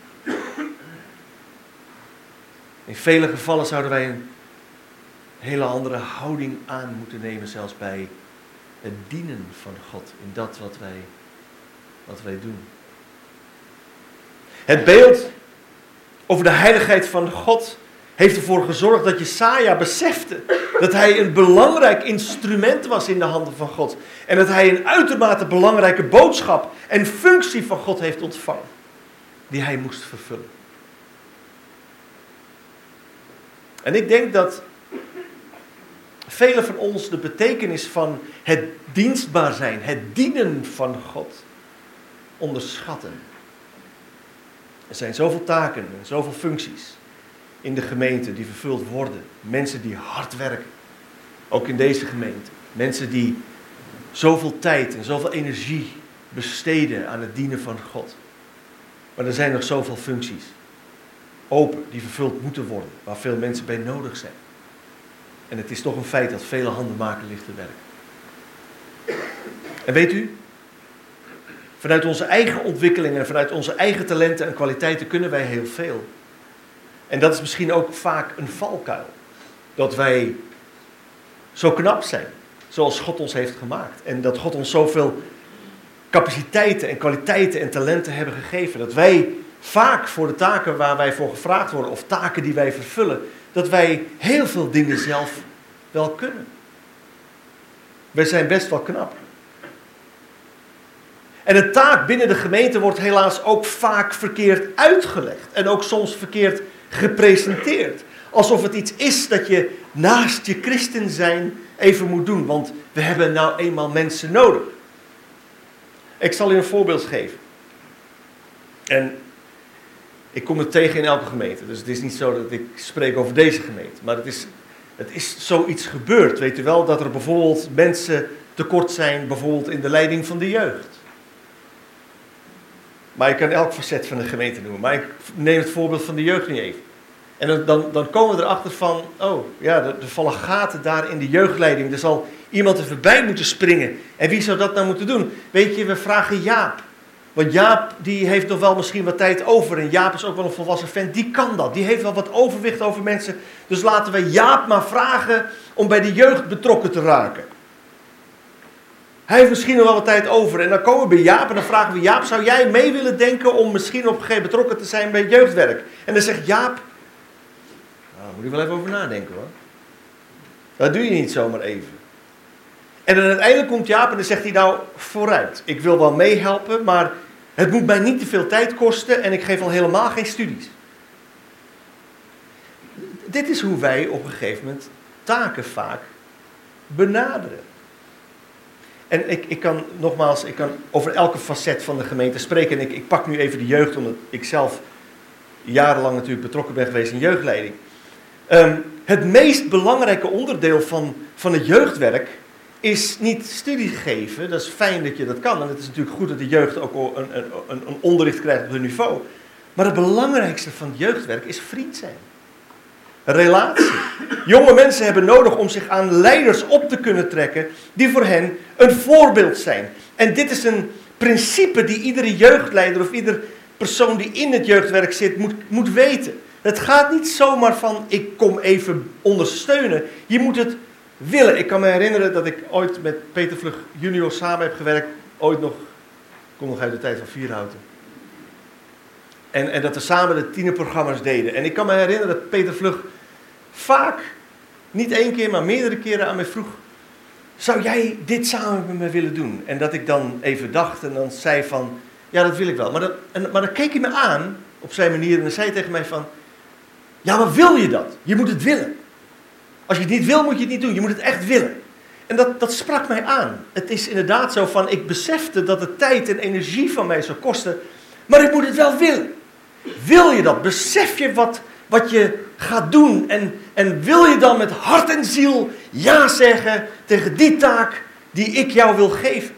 In vele gevallen zouden wij een hele andere houding aan moeten nemen, zelfs bij het dienen van God in dat wat wij, wat wij doen. Het beeld over de heiligheid van God heeft ervoor gezorgd dat Jesaja besefte dat hij een belangrijk instrument was in de handen van God. En dat hij een uitermate belangrijke boodschap en functie van God heeft ontvangen, die hij moest vervullen. En ik denk dat velen van ons de betekenis van het dienstbaar zijn, het dienen van God, onderschatten. Er zijn zoveel taken en zoveel functies in de gemeente die vervuld worden. Mensen die hard werken, ook in deze gemeente. Mensen die zoveel tijd en zoveel energie besteden aan het dienen van God. Maar er zijn nog zoveel functies open die vervuld moeten worden, waar veel mensen bij nodig zijn. En het is toch een feit dat vele handen maken lichte werk. En weet u, vanuit onze eigen ontwikkelingen, vanuit onze eigen talenten en kwaliteiten kunnen wij heel veel. En dat is misschien ook vaak een valkuil. Dat wij zo knap zijn, zoals God ons heeft gemaakt. En dat God ons zoveel capaciteiten en kwaliteiten en talenten hebben gegeven. Dat wij vaak voor de taken waar wij voor gevraagd worden, of taken die wij vervullen, dat wij heel veel dingen zelf wel kunnen. Wij zijn best wel knap. En een taak binnen de gemeente wordt helaas ook vaak verkeerd uitgelegd. En ook soms verkeerd gepresenteerd. Alsof het iets is dat je naast je christen zijn even moet doen. Want we hebben nou eenmaal mensen nodig. Ik zal u een voorbeeld geven. En ik kom het tegen in elke gemeente. Dus het is niet zo dat ik spreek over deze gemeente. Maar het is, het is zoiets gebeurd. Weet u wel, dat er bijvoorbeeld mensen tekort zijn. Bijvoorbeeld in de leiding van de jeugd. Maar ik kan elk facet van de gemeente noemen. Maar ik neem het voorbeeld van de jeugd niet even. En dan, dan, dan komen we erachter van, oh ja, er, er vallen gaten daar in de jeugdleiding. Er zal iemand er voorbij moeten springen. En wie zou dat nou moeten doen? Weet je, we vragen Jaap. Want Jaap, die heeft nog wel misschien wat tijd over. En Jaap is ook wel een volwassen vent. Die kan dat. Die heeft wel wat overwicht over mensen. Dus laten we Jaap maar vragen om bij de jeugd betrokken te raken. Hij heeft misschien nog wel wat tijd over. En dan komen we bij Jaap en dan vragen we Jaap, zou jij mee willen denken om misschien op een gegeven moment betrokken te zijn bij jeugdwerk? En dan zegt Jaap, nou, daar moet ik wel even over nadenken hoor. Dat doe je niet zomaar even. En dan uiteindelijk komt Jaap en dan zegt hij nou, vooruit. Ik wil wel meehelpen, maar het moet mij niet te veel tijd kosten en ik geef al helemaal geen studies. Dit is hoe wij op een gegeven moment taken vaak benaderen. En ik, ik kan nogmaals, ik kan over elke facet van de gemeente spreken. En ik, ik pak nu even de jeugd, omdat ik zelf jarenlang natuurlijk betrokken ben geweest in jeugdleiding. Um, het meest belangrijke onderdeel van, van het jeugdwerk is niet studie geven. Dat is fijn dat je dat kan. En het is natuurlijk goed dat de jeugd ook een, een, een, een onderricht krijgt op hun niveau. Maar het belangrijkste van het jeugdwerk is vriend zijn. Relatie. Jonge mensen hebben nodig om zich aan leiders op te kunnen trekken die voor hen een voorbeeld zijn. En dit is een principe die iedere jeugdleider of ieder persoon die in het jeugdwerk zit moet, moet weten. Het gaat niet zomaar van, ik kom even ondersteunen. Je moet het willen. Ik kan me herinneren dat ik ooit met Peter Vlug junior samen heb gewerkt. Ooit nog, ik kom nog uit de tijd van Vierhouten. En, en dat we samen de tienerprogramma's deden. En ik kan me herinneren dat Peter Vlug vaak, niet één keer, maar meerdere keren aan mij vroeg: zou jij dit samen met me willen doen? En dat ik dan even dacht en dan zei van, ja, dat wil ik wel. Maar dan, en, maar dan keek hij me aan op zijn manier en dan zei hij tegen mij van, ja, maar wil je dat? Je moet het willen. Als je het niet wil, moet je het niet doen. Je moet het echt willen. En dat, dat sprak mij aan. Het is inderdaad zo van, ik besefte dat het tijd en energie van mij zou kosten, maar ik moet het wel willen. Wil je dat? Besef je wat, wat je gaat doen? En, en wil je dan met hart en ziel ja zeggen tegen die taak die ik jou wil geven?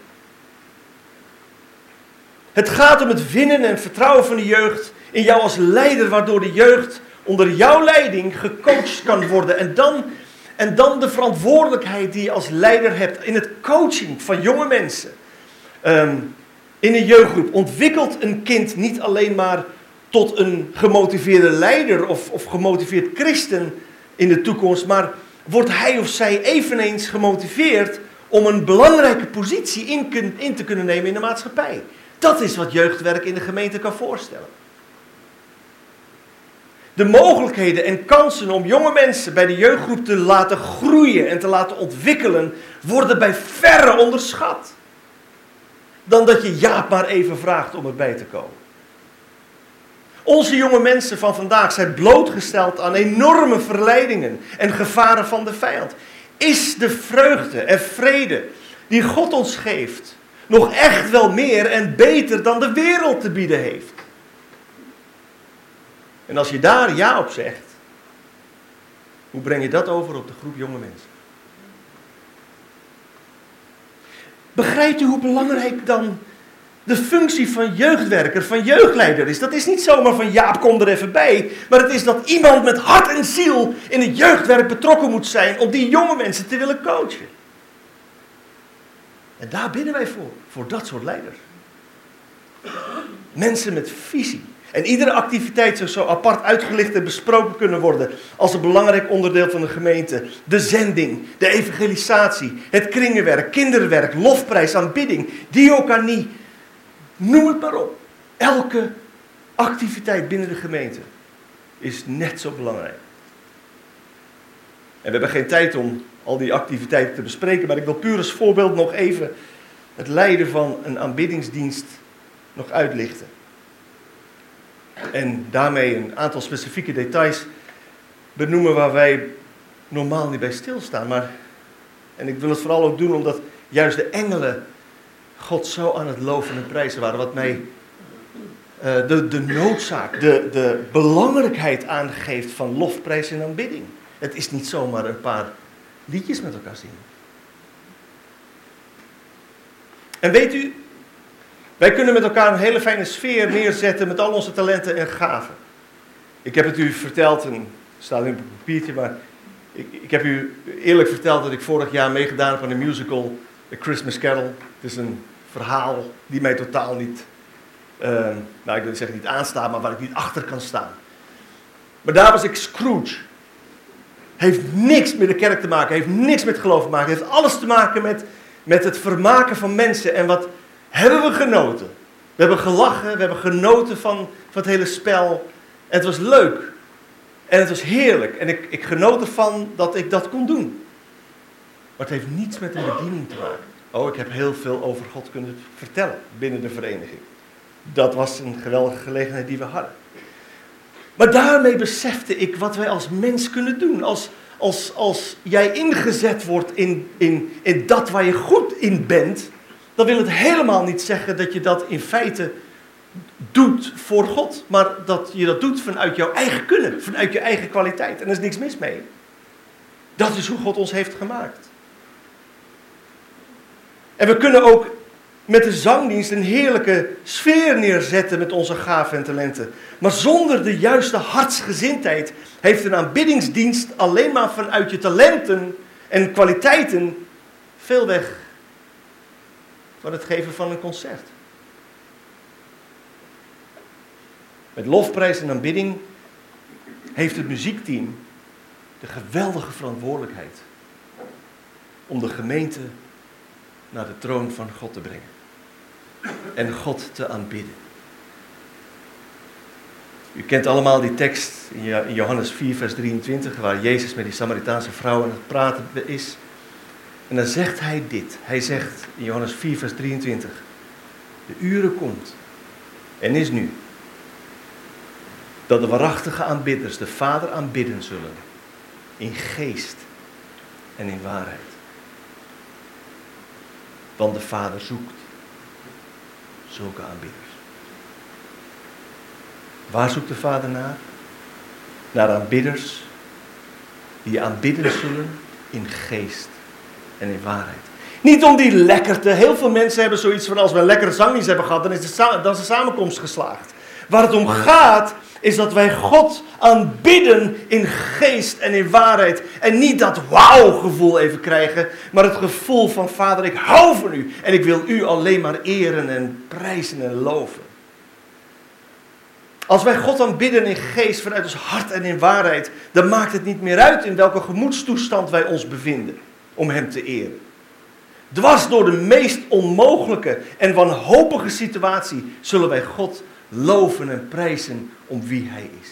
Het gaat om het winnen en vertrouwen van de jeugd in jou als leider, waardoor de jeugd onder jouw leiding gecoacht kan worden. En dan, en dan de verantwoordelijkheid die je als leider hebt in het coaching van jonge mensen. Um, in een jeugdgroep ontwikkelt een kind niet alleen maar tot een gemotiveerde leider of, of gemotiveerd christen in de toekomst, maar wordt hij of zij eveneens gemotiveerd om een belangrijke positie in, in te kunnen nemen in de maatschappij. Dat is wat jeugdwerk in de gemeente kan voorstellen. De mogelijkheden en kansen om jonge mensen bij de jeugdgroep te laten groeien en te laten ontwikkelen, worden bij verre onderschat. Dan dat je Jaap maar even vraagt om erbij te komen. Onze jonge mensen van vandaag zijn blootgesteld aan enorme verleidingen en gevaren van de vijand. Is de vreugde en vrede die God ons geeft nog echt wel meer en beter dan de wereld te bieden heeft? En als je daar ja op zegt, hoe breng je dat over op de groep jonge mensen? Begrijpt u hoe belangrijk dan de functie van jeugdwerker, van jeugdleider is? Dat is niet zomaar van Jaap, kom er even bij. Maar het is dat iemand met hart en ziel in het jeugdwerk betrokken moet zijn om die jonge mensen te willen coachen. En daar bidden wij voor, voor dat soort leiders. Mensen met visie. En iedere activiteit zou zo apart uitgelicht en besproken kunnen worden als een belangrijk onderdeel van de gemeente. De zending, de evangelisatie, het kringenwerk, kinderwerk, lofprijs, aanbidding, diaconie. Noem het maar op. Elke activiteit binnen de gemeente is net zo belangrijk. En we hebben geen tijd om al die activiteiten te bespreken, maar ik wil puur als voorbeeld nog even het leiden van een aanbiddingsdienst nog uitlichten. En daarmee een aantal specifieke details benoemen waar wij normaal niet bij stilstaan. Maar, en ik wil het vooral ook doen omdat juist de engelen God zo aan het loven en prijzen waren. Wat mij uh, de, de noodzaak, de, de belangrijkheid aangeeft van lofprijs en aanbidding. Het is niet zomaar een paar liedjes met elkaar zingen. En weet u, wij kunnen met elkaar een hele fijne sfeer neerzetten met al onze talenten en gaven. Ik heb het u verteld, en het staat in een papiertje, maar ik, ik heb u eerlijk verteld dat ik vorig jaar meegedaan heb aan de musical The Christmas Carol. Het is een verhaal die mij totaal niet, uh, nou ik wil niet zeggen niet aanstaat, maar waar ik niet achter kan staan. Maar daar was ik Scrooge. Heeft niks met de kerk te maken, heeft niks met geloof te maken, heeft alles te maken met, met het vermaken van mensen. En wat hebben we genoten? We hebben gelachen, we hebben genoten van, van het hele spel. En het was leuk. En het was heerlijk. En ik, ik genoot ervan dat ik dat kon doen. Maar het heeft niets met een bediening te maken. Oh, ik heb heel veel over God kunnen vertellen binnen de vereniging. Dat was een geweldige gelegenheid die we hadden. Maar daarmee besefte ik wat wij als mens kunnen doen. Als, als, als jij ingezet wordt in, in, in dat waar je goed in bent, dan wil het helemaal niet zeggen dat je dat in feite doet voor God. Maar dat je dat doet vanuit jouw eigen kunnen, vanuit je eigen kwaliteit. En er is niks mis mee. Dat is hoe God ons heeft gemaakt. En we kunnen ook met de zangdienst een heerlijke sfeer neerzetten met onze gaven en talenten. Maar zonder de juiste hartsgezindheid heeft een aanbiddingsdienst alleen maar vanuit je talenten en kwaliteiten veel weg van het geven van een concert. Met lofprijs en aanbidding heeft het muziekteam de geweldige verantwoordelijkheid om de gemeente naar de troon van God te brengen. En God te aanbidden. U kent allemaal die tekst in Johannes vier vers drieëntwintig, waar Jezus met die Samaritaanse vrouw aan het praten is. En dan zegt hij dit. Hij zegt in Johannes vier vers drieëntwintig. De uren komt en is nu dat de waarachtige aanbidders de Vader aanbidden zullen. In geest en in waarheid. Want de Vader zoekt zulke aanbidders. Waar zoekt de Vader naar? Naar aanbidders die aanbidden zullen in geest en in waarheid. Niet om die lekkerte. Heel veel mensen hebben zoiets van, als we een lekkere zangdienst hebben gehad, dan is, de, dan is de samenkomst geslaagd. Waar het om gaat, is dat wij God aanbidden in geest en in waarheid. En niet dat wauw gevoel even krijgen, maar het gevoel van, Vader, ik hou van u. En ik wil u alleen maar eren en prijzen en loven. Als wij God aanbidden in geest vanuit ons hart en in waarheid, dan maakt het niet meer uit in welke gemoedstoestand wij ons bevinden om hem te eren. Dwars door de meest onmogelijke en wanhopige situatie zullen wij God loven en prijzen om wie hij is.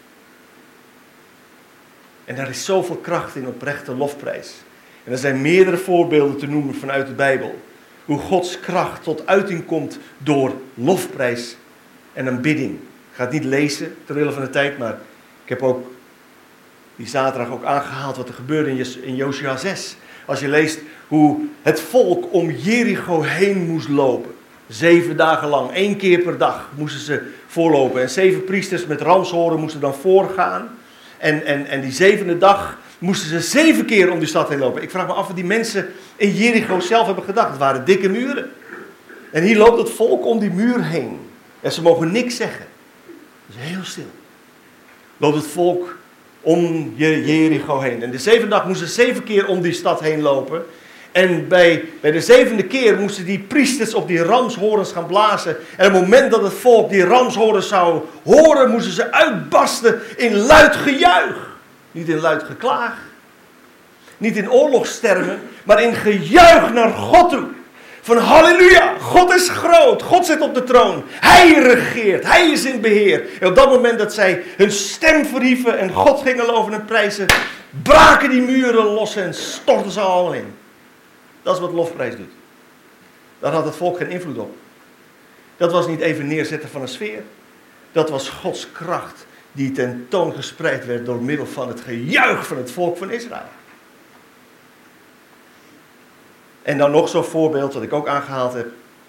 En daar is zoveel kracht in oprechte lofprijs. En er zijn meerdere voorbeelden te noemen vanuit de Bijbel. Hoe Gods kracht tot uiting komt door lofprijs en aanbidding. Ik ga het niet lezen ter wille van de tijd, maar ik heb ook die zaterdag ook aangehaald wat er gebeurde in Josua zes. Als je leest hoe het volk om Jericho heen moest lopen. Zeven dagen lang, één keer per dag moesten ze voorlopen. En zeven priesters met ramshoren moesten dan voorgaan. En, en, en die zevende dag moesten ze zeven keer om die stad heen lopen. Ik vraag me af wat die mensen in Jericho zelf hebben gedacht. Het waren dikke muren. En hier loopt het volk om die muur heen. En ze mogen niks zeggen. Het is heel stil. Loopt het volk om Jericho heen. En de zevende dag moesten ze zeven keer om die stad heen lopen. En bij, bij de zevende keer moesten die priesters op die ramshorens gaan blazen. En op het moment dat het volk die ramshorens zou horen, moesten ze uitbarsten in luid gejuich. Niet in luid geklaag. Niet in oorlogstermen, maar in gejuich naar God toe. Van halleluja, God is groot, God zit op de troon. Hij regeert, hij is in beheer. En op dat moment dat zij hun stem verhieven en God gingen loven en prijzen, braken die muren los en stortten ze allemaal in. Dat is wat lofprijs doet. Daar had het volk geen invloed op. Dat was niet even neerzetten van een sfeer. Dat was Gods kracht die tentoongespreid werd door middel van het gejuich van het volk van Israël. En dan nog zo'n voorbeeld dat ik ook aangehaald heb.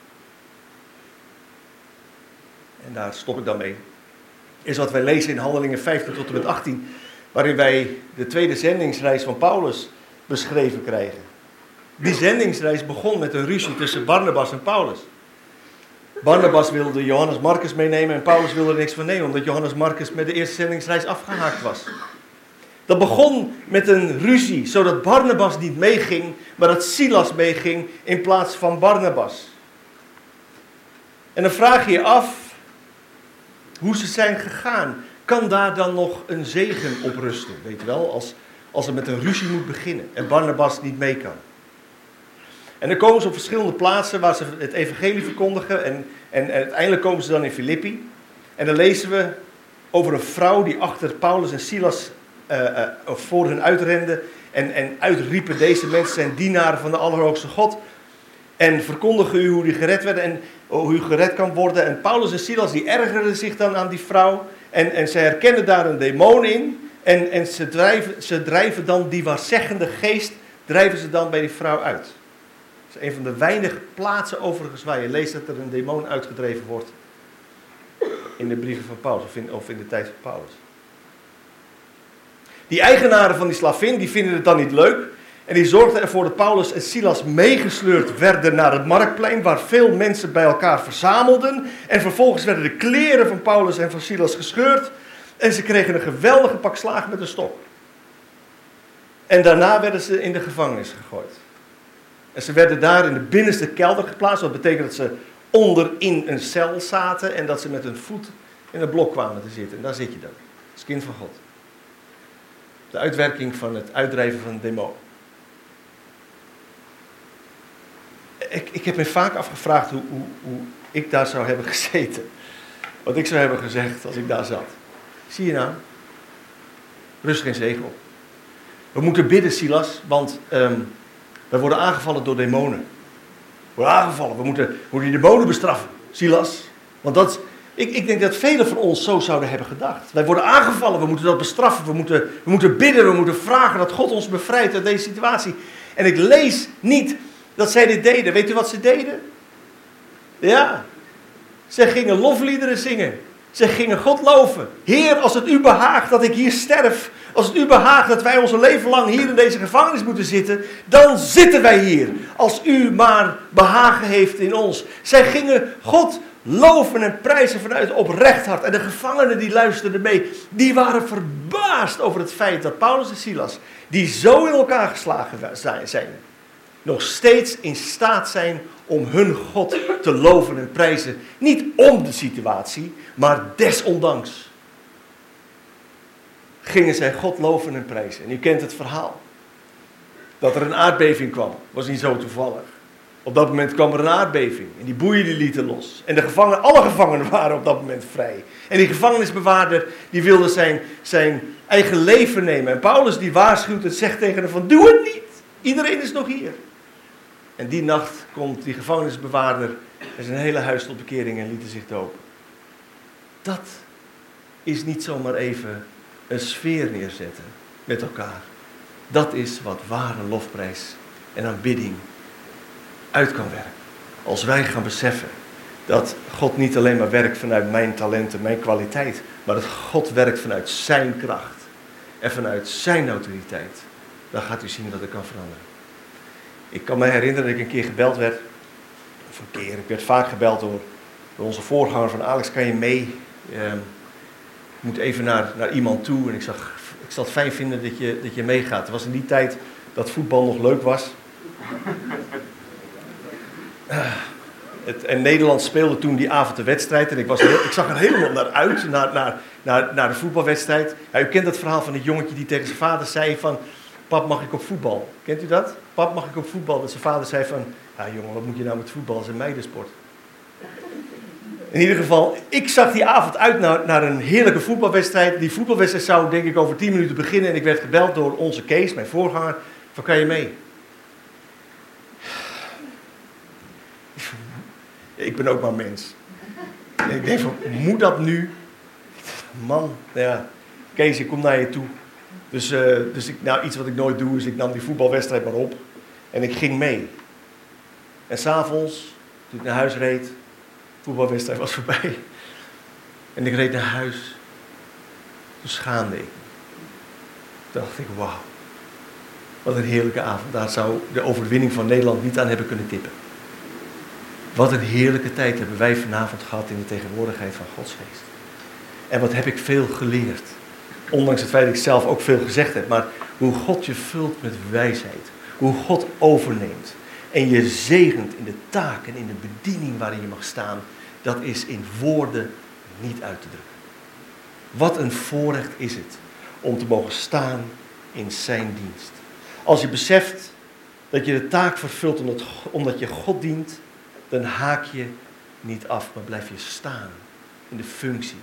En daar stop ik dan mee. Is wat wij lezen in Handelingen vijftien tot en met achttien. Waarin wij de tweede zendingsreis van Paulus beschreven krijgen. Die zendingsreis begon met een ruzie tussen Barnabas en Paulus. Barnabas wilde Johannes Marcus meenemen en Paulus wilde er niks van nemen. Omdat Johannes Marcus met de eerste zendingsreis afgehaakt was. Dat begon met een ruzie, zodat Barnabas niet meeging, maar dat Silas meeging in plaats van Barnabas. En dan vraag je je af hoe ze zijn gegaan. Kan daar dan nog een zegen op rusten? Weet je wel, als, als het met een ruzie moet beginnen en Barnabas niet mee kan. En dan komen ze op verschillende plaatsen waar ze het evangelie verkondigen. En, en, en uiteindelijk komen ze dan in Filippi. En dan lezen we over een vrouw die achter Paulus en Silas uh, uh, voor hen uitrende. En, en uitriepen, deze mensen zijn dienaren van de Allerhoogste God. En verkondigen u hoe die gered werden en hoe u gered kan worden. En Paulus en Silas die ergerden zich dan aan die vrouw. En, en ze herkennen daar een demon in. En, en ze, drijven, ze drijven dan die waarzeggende geest, drijven ze dan bij die vrouw uit. Dat is een van de weinige plaatsen overigens waar je leest dat er een demon uitgedreven wordt. In de brieven van Paulus of in, of in de tijd van Paulus. Die eigenaren van die slavin, die vinden het dan niet leuk. En die zorgden ervoor dat Paulus en Silas meegesleurd werden naar het marktplein, waar veel mensen bij elkaar verzamelden. En vervolgens werden de kleren van Paulus en van Silas gescheurd. En ze kregen een geweldige pak slaag met een stok. En daarna werden ze in de gevangenis gegooid. En ze werden daar in de binnenste kelder geplaatst. Dat betekent dat ze onder in een cel zaten en dat ze met hun voet in een blok kwamen te zitten. En daar zit je dan, als kind van God. De uitwerking van het uitdrijven van een demon. Ik, ik heb me vaak afgevraagd hoe, hoe, hoe ik daar zou hebben gezeten. Wat ik zou hebben gezegd als ik daar zat. Zie je nou? Rust geen zegen op. We moeten bidden, Silas, want um, we worden aangevallen door demonen. We worden aangevallen, we moeten, we moeten die demonen bestraffen, Silas. Want dat, ik, ik denk dat velen van ons zo zouden hebben gedacht. Wij worden aangevallen, we moeten dat bestraffen, we moeten, we moeten bidden, we moeten vragen dat God ons bevrijdt uit deze situatie. En ik lees niet dat zij dit deden. Weet u wat ze deden? Ja, zij gingen lofliederen zingen. Zij gingen God loven. Heer, als het u behaagt dat ik hier sterf, als het u behaagt dat wij ons leven lang hier in deze gevangenis moeten zitten, dan zitten wij hier. Als u maar behagen heeft in ons. Zij gingen God loven en prijzen vanuit oprecht hart. En de gevangenen die luisterden mee, die waren verbaasd over het feit dat Paulus en Silas, die zo in elkaar geslagen zijn, nog steeds in staat zijn om hun God te loven en prijzen. Niet om de situatie, maar desondanks gingen zij God loven en prijzen. En u kent het verhaal. Dat er een aardbeving kwam, was niet zo toevallig. Op dat moment kwam er een aardbeving en die boeien die lieten los. En de gevangenen, alle gevangenen waren op dat moment vrij. En die gevangenisbewaarder die wilde zijn, zijn eigen leven nemen. En Paulus die waarschuwt en zegt tegen hem van doe het niet. Iedereen is nog hier. En die nacht komt die gevangenisbewaarder en zijn hele huis tot bekering en lieten zich dopen. Dat is niet zomaar even een sfeer neerzetten met elkaar. Dat is wat ware lofprijs en aanbidding uit kan werken. Als wij gaan beseffen dat God niet alleen maar werkt vanuit mijn talenten, mijn kwaliteit, maar dat God werkt vanuit zijn kracht en vanuit zijn autoriteit, dan gaat u zien dat het kan veranderen. Ik kan me herinneren dat ik een keer gebeld werd, of een keer, ik werd vaak gebeld door, door onze voorganger van Alex, kan je mee? Uh, ik moet even naar, naar iemand toe en ik, zag, ik zal het fijn vinden dat je, dat je meegaat. Het was in die tijd dat voetbal nog leuk was. Uh, het, en Nederland speelde toen die avond de wedstrijd en ik, was heel, ik zag er helemaal naar uit, naar, naar, naar, naar de voetbalwedstrijd. Ja, u kent dat verhaal van het jongetje die tegen zijn vader zei van, pap, mag ik op voetbal? Kent u dat? Pap, mag ik op voetbal? Dat zijn vader zei van, ja jongen, wat moet je nou met voetbal? Dat is een meidensport. In ieder geval, ik zag die avond uit naar, naar een heerlijke voetbalwedstrijd. Die voetbalwedstrijd zou denk ik over tien minuten beginnen. En ik werd gebeld door onze Kees, mijn voorganger, van kan je mee? Ik ben ook maar mens. En ik denk van, moet dat nu? Man, ja, Kees, ik kom naar je toe. Dus, uh, dus ik, nou, iets wat ik nooit doe, is ik nam die voetbalwedstrijd maar op. En ik ging mee. En s'avonds, toen ik naar huis reed, de voetbalwedstrijd was voorbij. En ik reed naar huis. Toen schaamde ik. Toen dacht ik, wauw. Wat een heerlijke avond. Daar zou de overwinning van Nederland niet aan hebben kunnen tippen. Wat een heerlijke tijd hebben wij vanavond gehad in de tegenwoordigheid van Gods geest. En wat heb ik veel geleerd. Ondanks het feit dat ik zelf ook veel gezegd heb. Maar hoe God je vult met wijsheid. Hoe God overneemt. En je zegent in de taak en in de bediening waarin je mag staan. Dat is in woorden niet uit te drukken. Wat een voorrecht is het om te mogen staan in zijn dienst. Als je beseft dat je de taak vervult omdat, omdat je God dient. Dan haak je niet af, maar blijf je staan in de functie.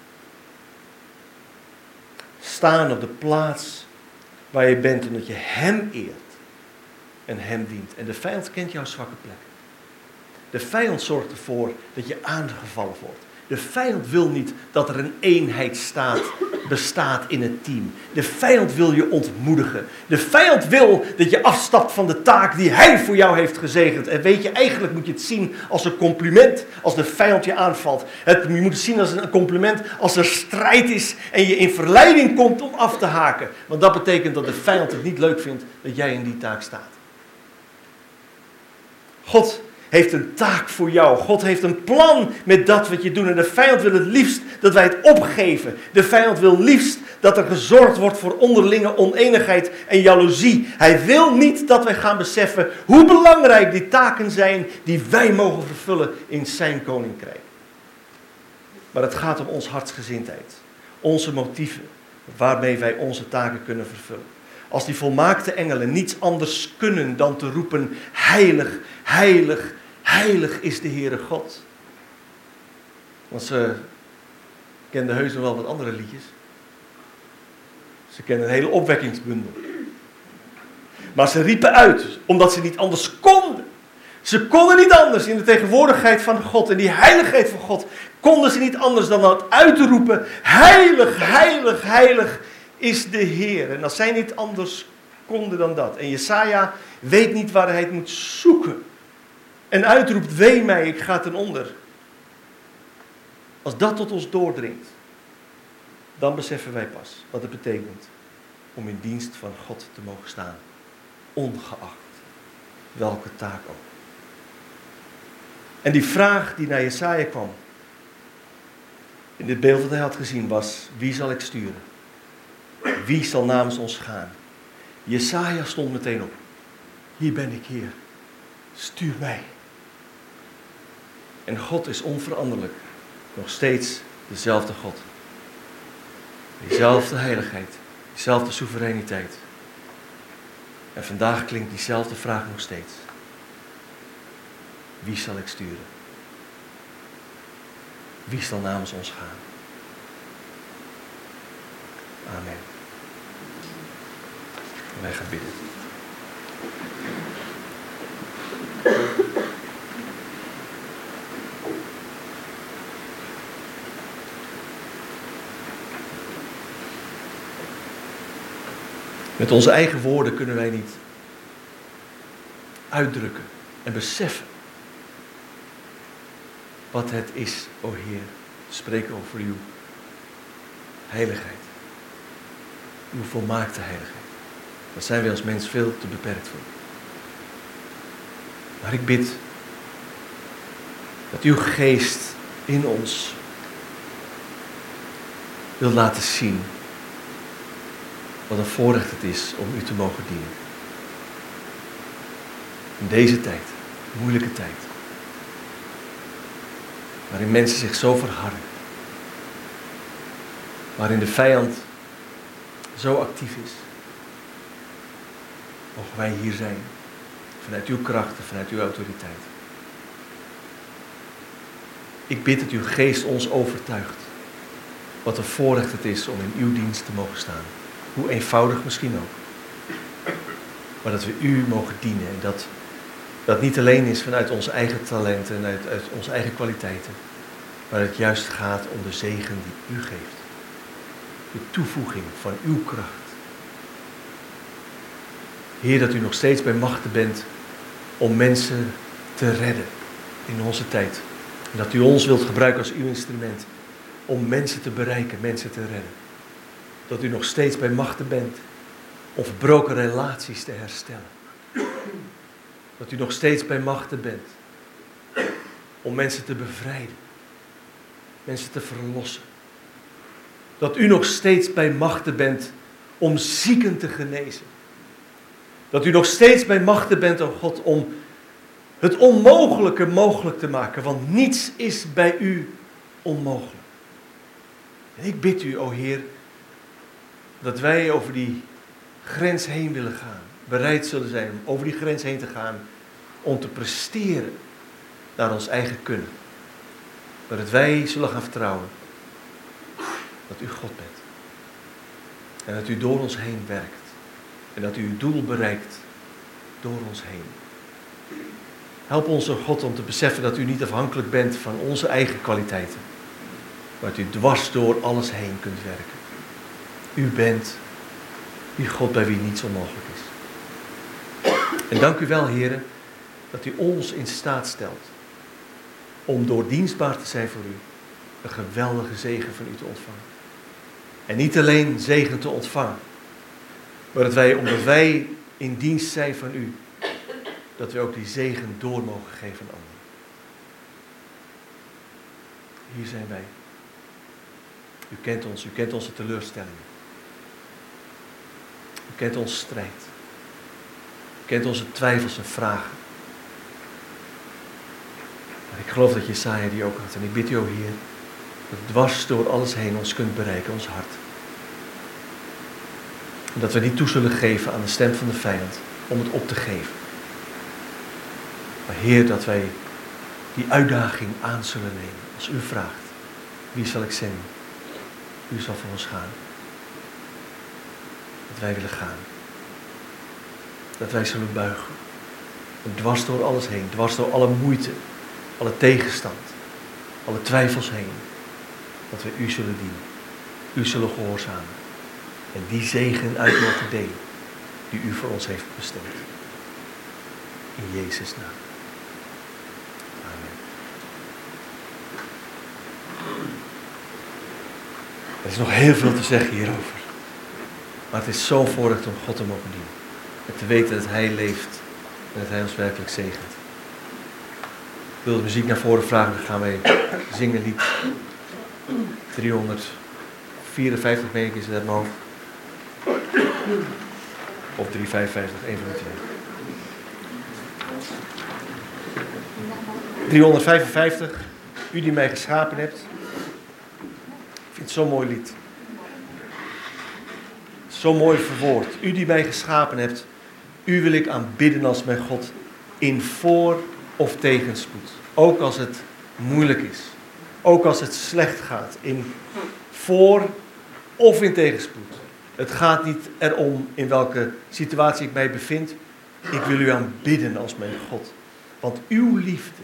Staan op de plaats waar je bent, omdat je hem eert en hem dient. En de vijand kent jouw zwakke plek. De vijand zorgt ervoor dat je aangevallen wordt. De vijand wil niet dat er een eenheid staat, bestaat in het team. De vijand wil je ontmoedigen. De vijand wil dat je afstapt van de taak die hij voor jou heeft gezegend. En weet je, eigenlijk moet je het zien als een compliment als de vijand je aanvalt. Het, je moet het zien als een compliment als er strijd is en je in verleiding komt om af te haken. Want dat betekent dat de vijand het niet leuk vindt dat jij in die taak staat. God heeft een taak voor jou. God heeft een plan met dat wat je doet. En de vijand wil het liefst dat wij het opgeven. De vijand wil liefst dat er gezorgd wordt voor onderlinge oneenigheid en jaloezie. Hij wil niet dat wij gaan beseffen hoe belangrijk die taken zijn die wij mogen vervullen in zijn koninkrijk. Maar het gaat om ons hartsgezindheid. Onze motieven, waarmee wij onze taken kunnen vervullen. Als die volmaakte engelen niets anders kunnen dan te roepen, heilig, heilig, heilig is de Heere God. Want ze kenden heus nog wel wat andere liedjes. Ze kenden een hele opwekkingsbundel. Maar ze riepen uit, omdat ze niet anders konden. Ze konden niet anders in de tegenwoordigheid van God, in die heiligheid van God, konden ze niet anders dan dat uit te roepen, heilig, heilig, heilig is de Heer. En als zij niet anders konden dan dat. En Jesaja weet niet waar hij het moet zoeken. En uitroept, wee mij, ik ga ten onder. Als dat tot ons doordringt, dan beseffen wij pas wat het betekent om in dienst van God te mogen staan. Ongeacht welke taak ook. En die vraag die naar Jesaja kwam, in dit beeld dat hij had gezien, was, wie zal ik sturen? Wie zal namens ons gaan? Jesaja stond meteen op. Hier ben ik, Heer. Stuur mij. En God is onveranderlijk. Nog steeds dezelfde God. Diezelfde heiligheid. Diezelfde soevereiniteit. En vandaag klinkt diezelfde vraag nog steeds. Wie zal ik sturen? Wie zal namens ons gaan? Amen. En wij gaan bidden. Met onze eigen woorden kunnen wij niet uitdrukken en beseffen wat het is, o Heer, spreken over uw heiligheid. Uw volmaakte heiligheid. Daar zijn we als mens veel te beperkt voor. Maar ik bid dat uw geest in ons wil laten zien wat een voorrecht het is om u te mogen dienen. In deze tijd, moeilijke tijd, waarin mensen zich zo verharden, waarin de vijand zo actief is, mogen wij hier zijn, vanuit uw kracht en vanuit uw autoriteit. Ik bid dat uw geest ons overtuigt, wat een voorrecht het is om in uw dienst te mogen staan. Hoe eenvoudig misschien ook. Maar dat we u mogen dienen. En dat dat niet alleen is vanuit onze eigen talenten en uit, uit onze eigen kwaliteiten. Maar dat het juist gaat om de zegen die u geeft. De toevoeging van uw kracht. Heer, dat u nog steeds bij machten bent om mensen te redden in onze tijd. En dat u ons wilt gebruiken als uw instrument om mensen te bereiken, mensen te redden. Dat u nog steeds bij machten bent om verbroken relaties te herstellen. Dat u nog steeds bij machten bent om mensen te bevrijden. Mensen te verlossen. Dat u nog steeds bij machten bent om zieken te genezen. Dat u nog steeds bij machten bent, o God, om het onmogelijke mogelijk te maken. Want niets is bij u onmogelijk. En ik bid u, o Heer, dat wij over die grens heen willen gaan. Bereid zullen zijn om over die grens heen te gaan. Om te presteren naar ons eigen kunnen. Maar dat wij zullen gaan vertrouwen dat u God bent. En dat u door ons heen werkt. En dat u uw doel bereikt door ons heen. Help ons, o God, om te beseffen dat u niet afhankelijk bent van onze eigen kwaliteiten. Maar dat u dwars door alles heen kunt werken. U bent die God bij wie niets onmogelijk is. En dank u wel, heren, dat u ons in staat stelt om door dienstbaar te zijn voor u een geweldige zegen van u te ontvangen. En niet alleen zegen te ontvangen, maar dat wij, omdat wij in dienst zijn van u, dat we ook die zegen door mogen geven aan anderen. Hier zijn wij. U kent ons, u kent onze teleurstellingen. U kent onze strijd. U kent onze twijfels en vragen. Maar ik geloof dat Jesaja die ook had. En ik bid u, o Heer, dat dwars door alles heen ons kunt bereiken, ons hart. En dat we niet toe zullen geven aan de stem van de vijand om het op te geven. Maar Heer, dat wij die uitdaging aan zullen nemen. Als u vraagt, wie zal ik zenden? U zal voor ons gaan. Dat wij willen gaan. Dat wij zullen buigen. En dwars door alles heen, dwars door alle moeite, alle tegenstand, alle twijfels heen. Dat wij u zullen dienen. U zullen gehoorzamen. En die zegen uit mogen delen die u voor ons heeft bestemd. In Jezus' naam. Amen. Er is nog heel veel te zeggen hierover. Maar het is zo'n voorrecht om God te mogen dienen. En te weten dat Hij leeft en dat Hij ons werkelijk zegent. Ik wil de muziek naar voren vragen, dan gaan wij zingen lied driehonderdvierenvijftig, meen ik, is het uit mijn hoofd. Of driehonderdvijfenvijftig, één van de twee. driehonderdvijfenvijftig, u die mij geschapen hebt. Ik vind het zo'n mooi lied. Zo mooi verwoord. U die mij geschapen hebt, u wil ik aanbidden als mijn God in voor- of tegenspoed. Ook als het moeilijk is. Ook als het slecht gaat. In voor- of in tegenspoed. Het gaat niet erom in welke situatie ik mij bevind. Ik wil u aanbidden als mijn God. Want uw liefde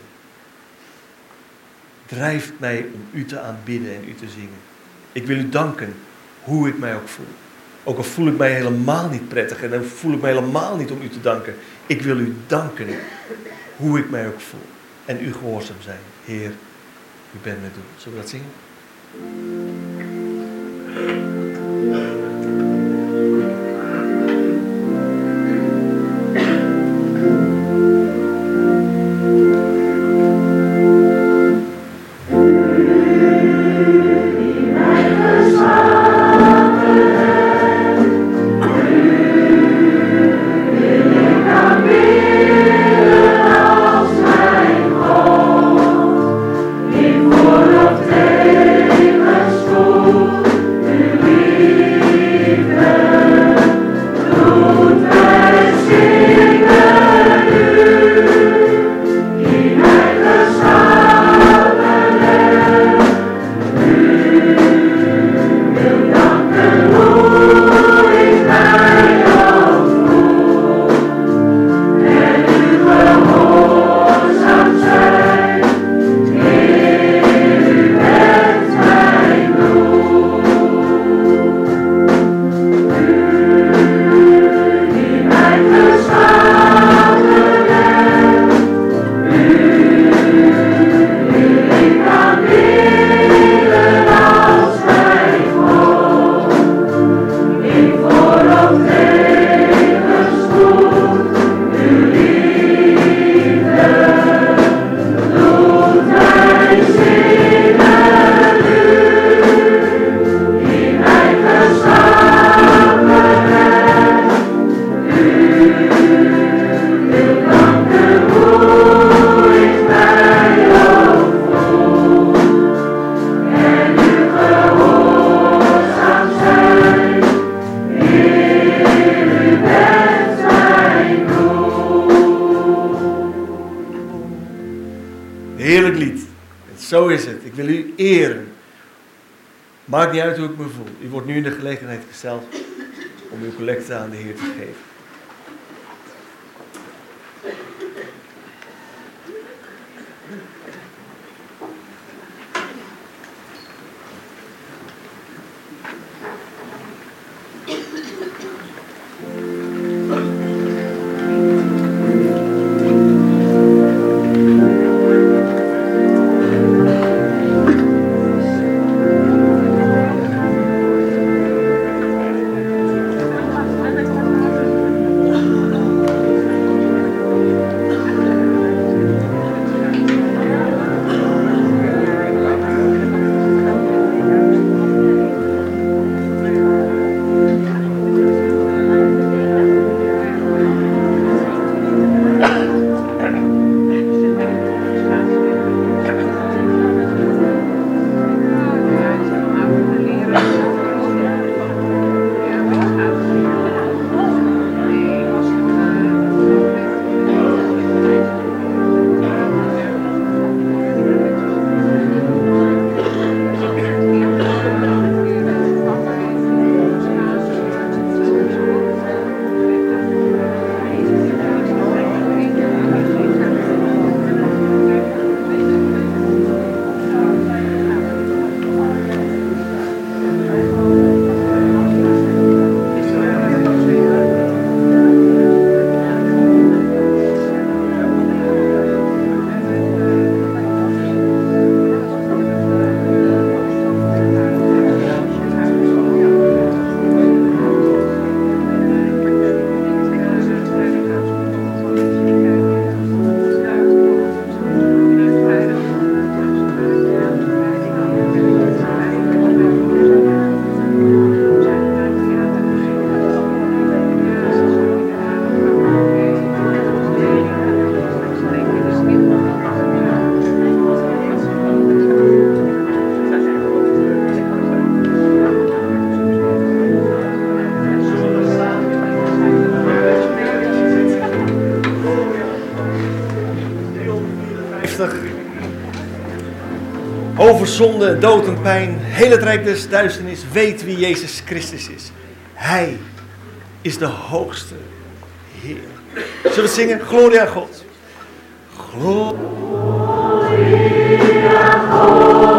drijft mij om u te aanbidden en u te zingen. Ik wil u danken hoe ik mij ook voel. Ook al voel ik mij helemaal niet prettig en dan voel ik mij helemaal niet om u te danken. Ik wil u danken hoe ik mij ook voel. En u gehoorzaam zijn. Heer, u bent met doel. Zullen we dat zingen? Zo is het. Ik wil u eren. Maakt niet uit hoe ik me voel. U wordt nu in de gelegenheid gesteld om uw collecte aan de Heer te geven. over zonde, dood en pijn, heel het rijk des duisternis, weet wie Jezus Christus is. Hij is de hoogste Heer. Zullen we het zingen? Gloria aan God. Gloria aan God.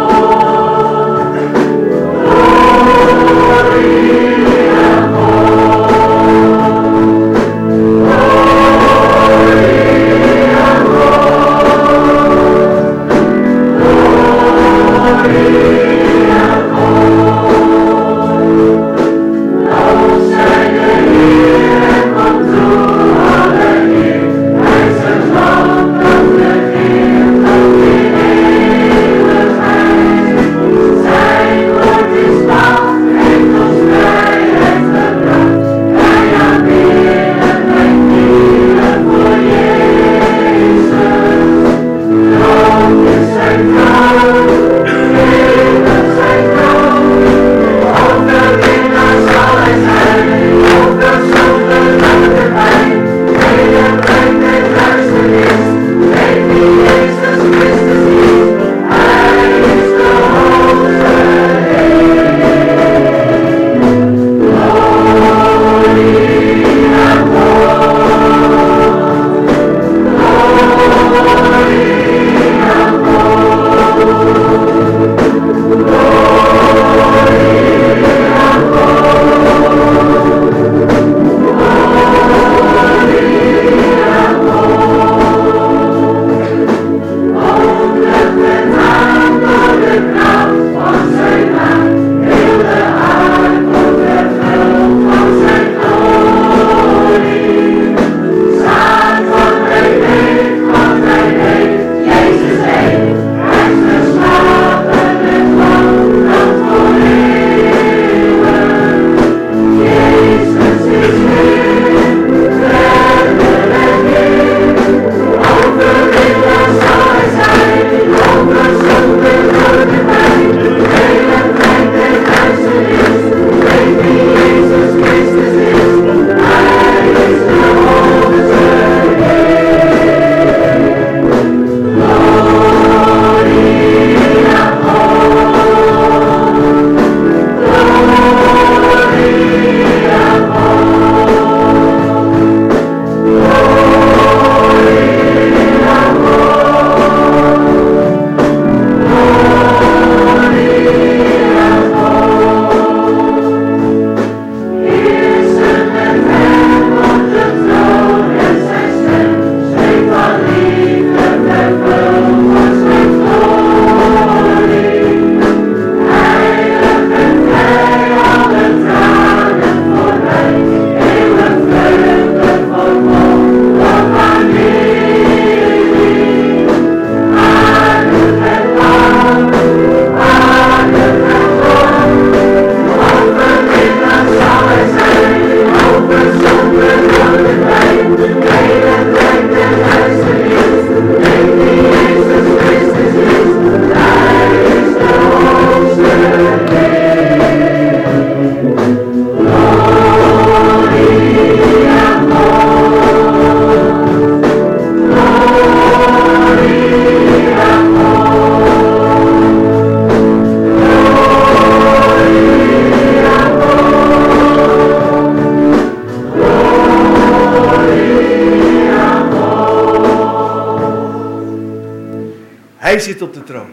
Hij zit op de troon.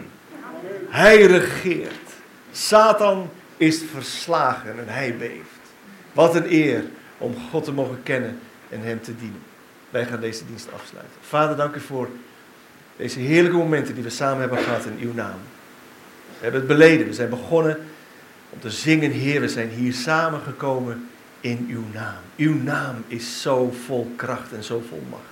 Hij regeert. Satan is verslagen en hij beeft. Wat een eer om God te mogen kennen en hem te dienen. Wij gaan deze dienst afsluiten. Vader, dank u voor deze heerlijke momenten die we samen hebben gehad in uw naam. We hebben het beleden. We zijn begonnen om te zingen, Heer. We zijn hier samengekomen in uw naam. Uw naam is zo vol kracht en zo vol macht.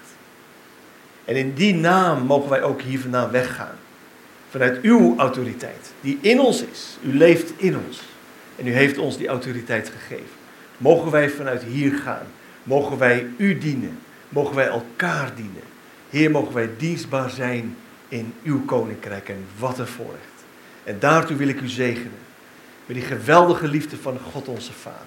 En in die naam mogen wij ook hier vandaan weggaan. Vanuit uw autoriteit, die in ons is. U leeft in ons. En u heeft ons die autoriteit gegeven. Mogen wij vanuit hier gaan. Mogen wij u dienen. Mogen wij elkaar dienen. Heer, mogen wij dienstbaar zijn in uw koninkrijk. En wat een voorrecht. En daartoe wil ik u zegenen. Met die geweldige liefde van God onze Vader.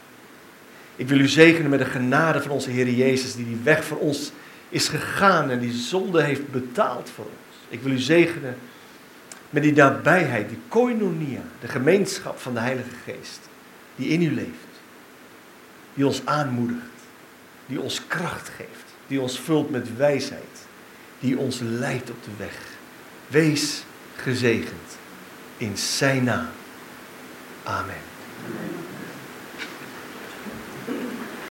Ik wil u zegenen met de genade van onze Heer Jezus. Die die weg voor ons is gegaan en die zonde heeft betaald voor ons. Ik wil u zegenen Met die nabijheid, die koinonia, de gemeenschap van de Heilige Geest, die in u leeft. Die ons aanmoedigt, die ons kracht geeft, die ons vult met wijsheid, die ons leidt op de weg. Wees gezegend in zijn naam. Amen.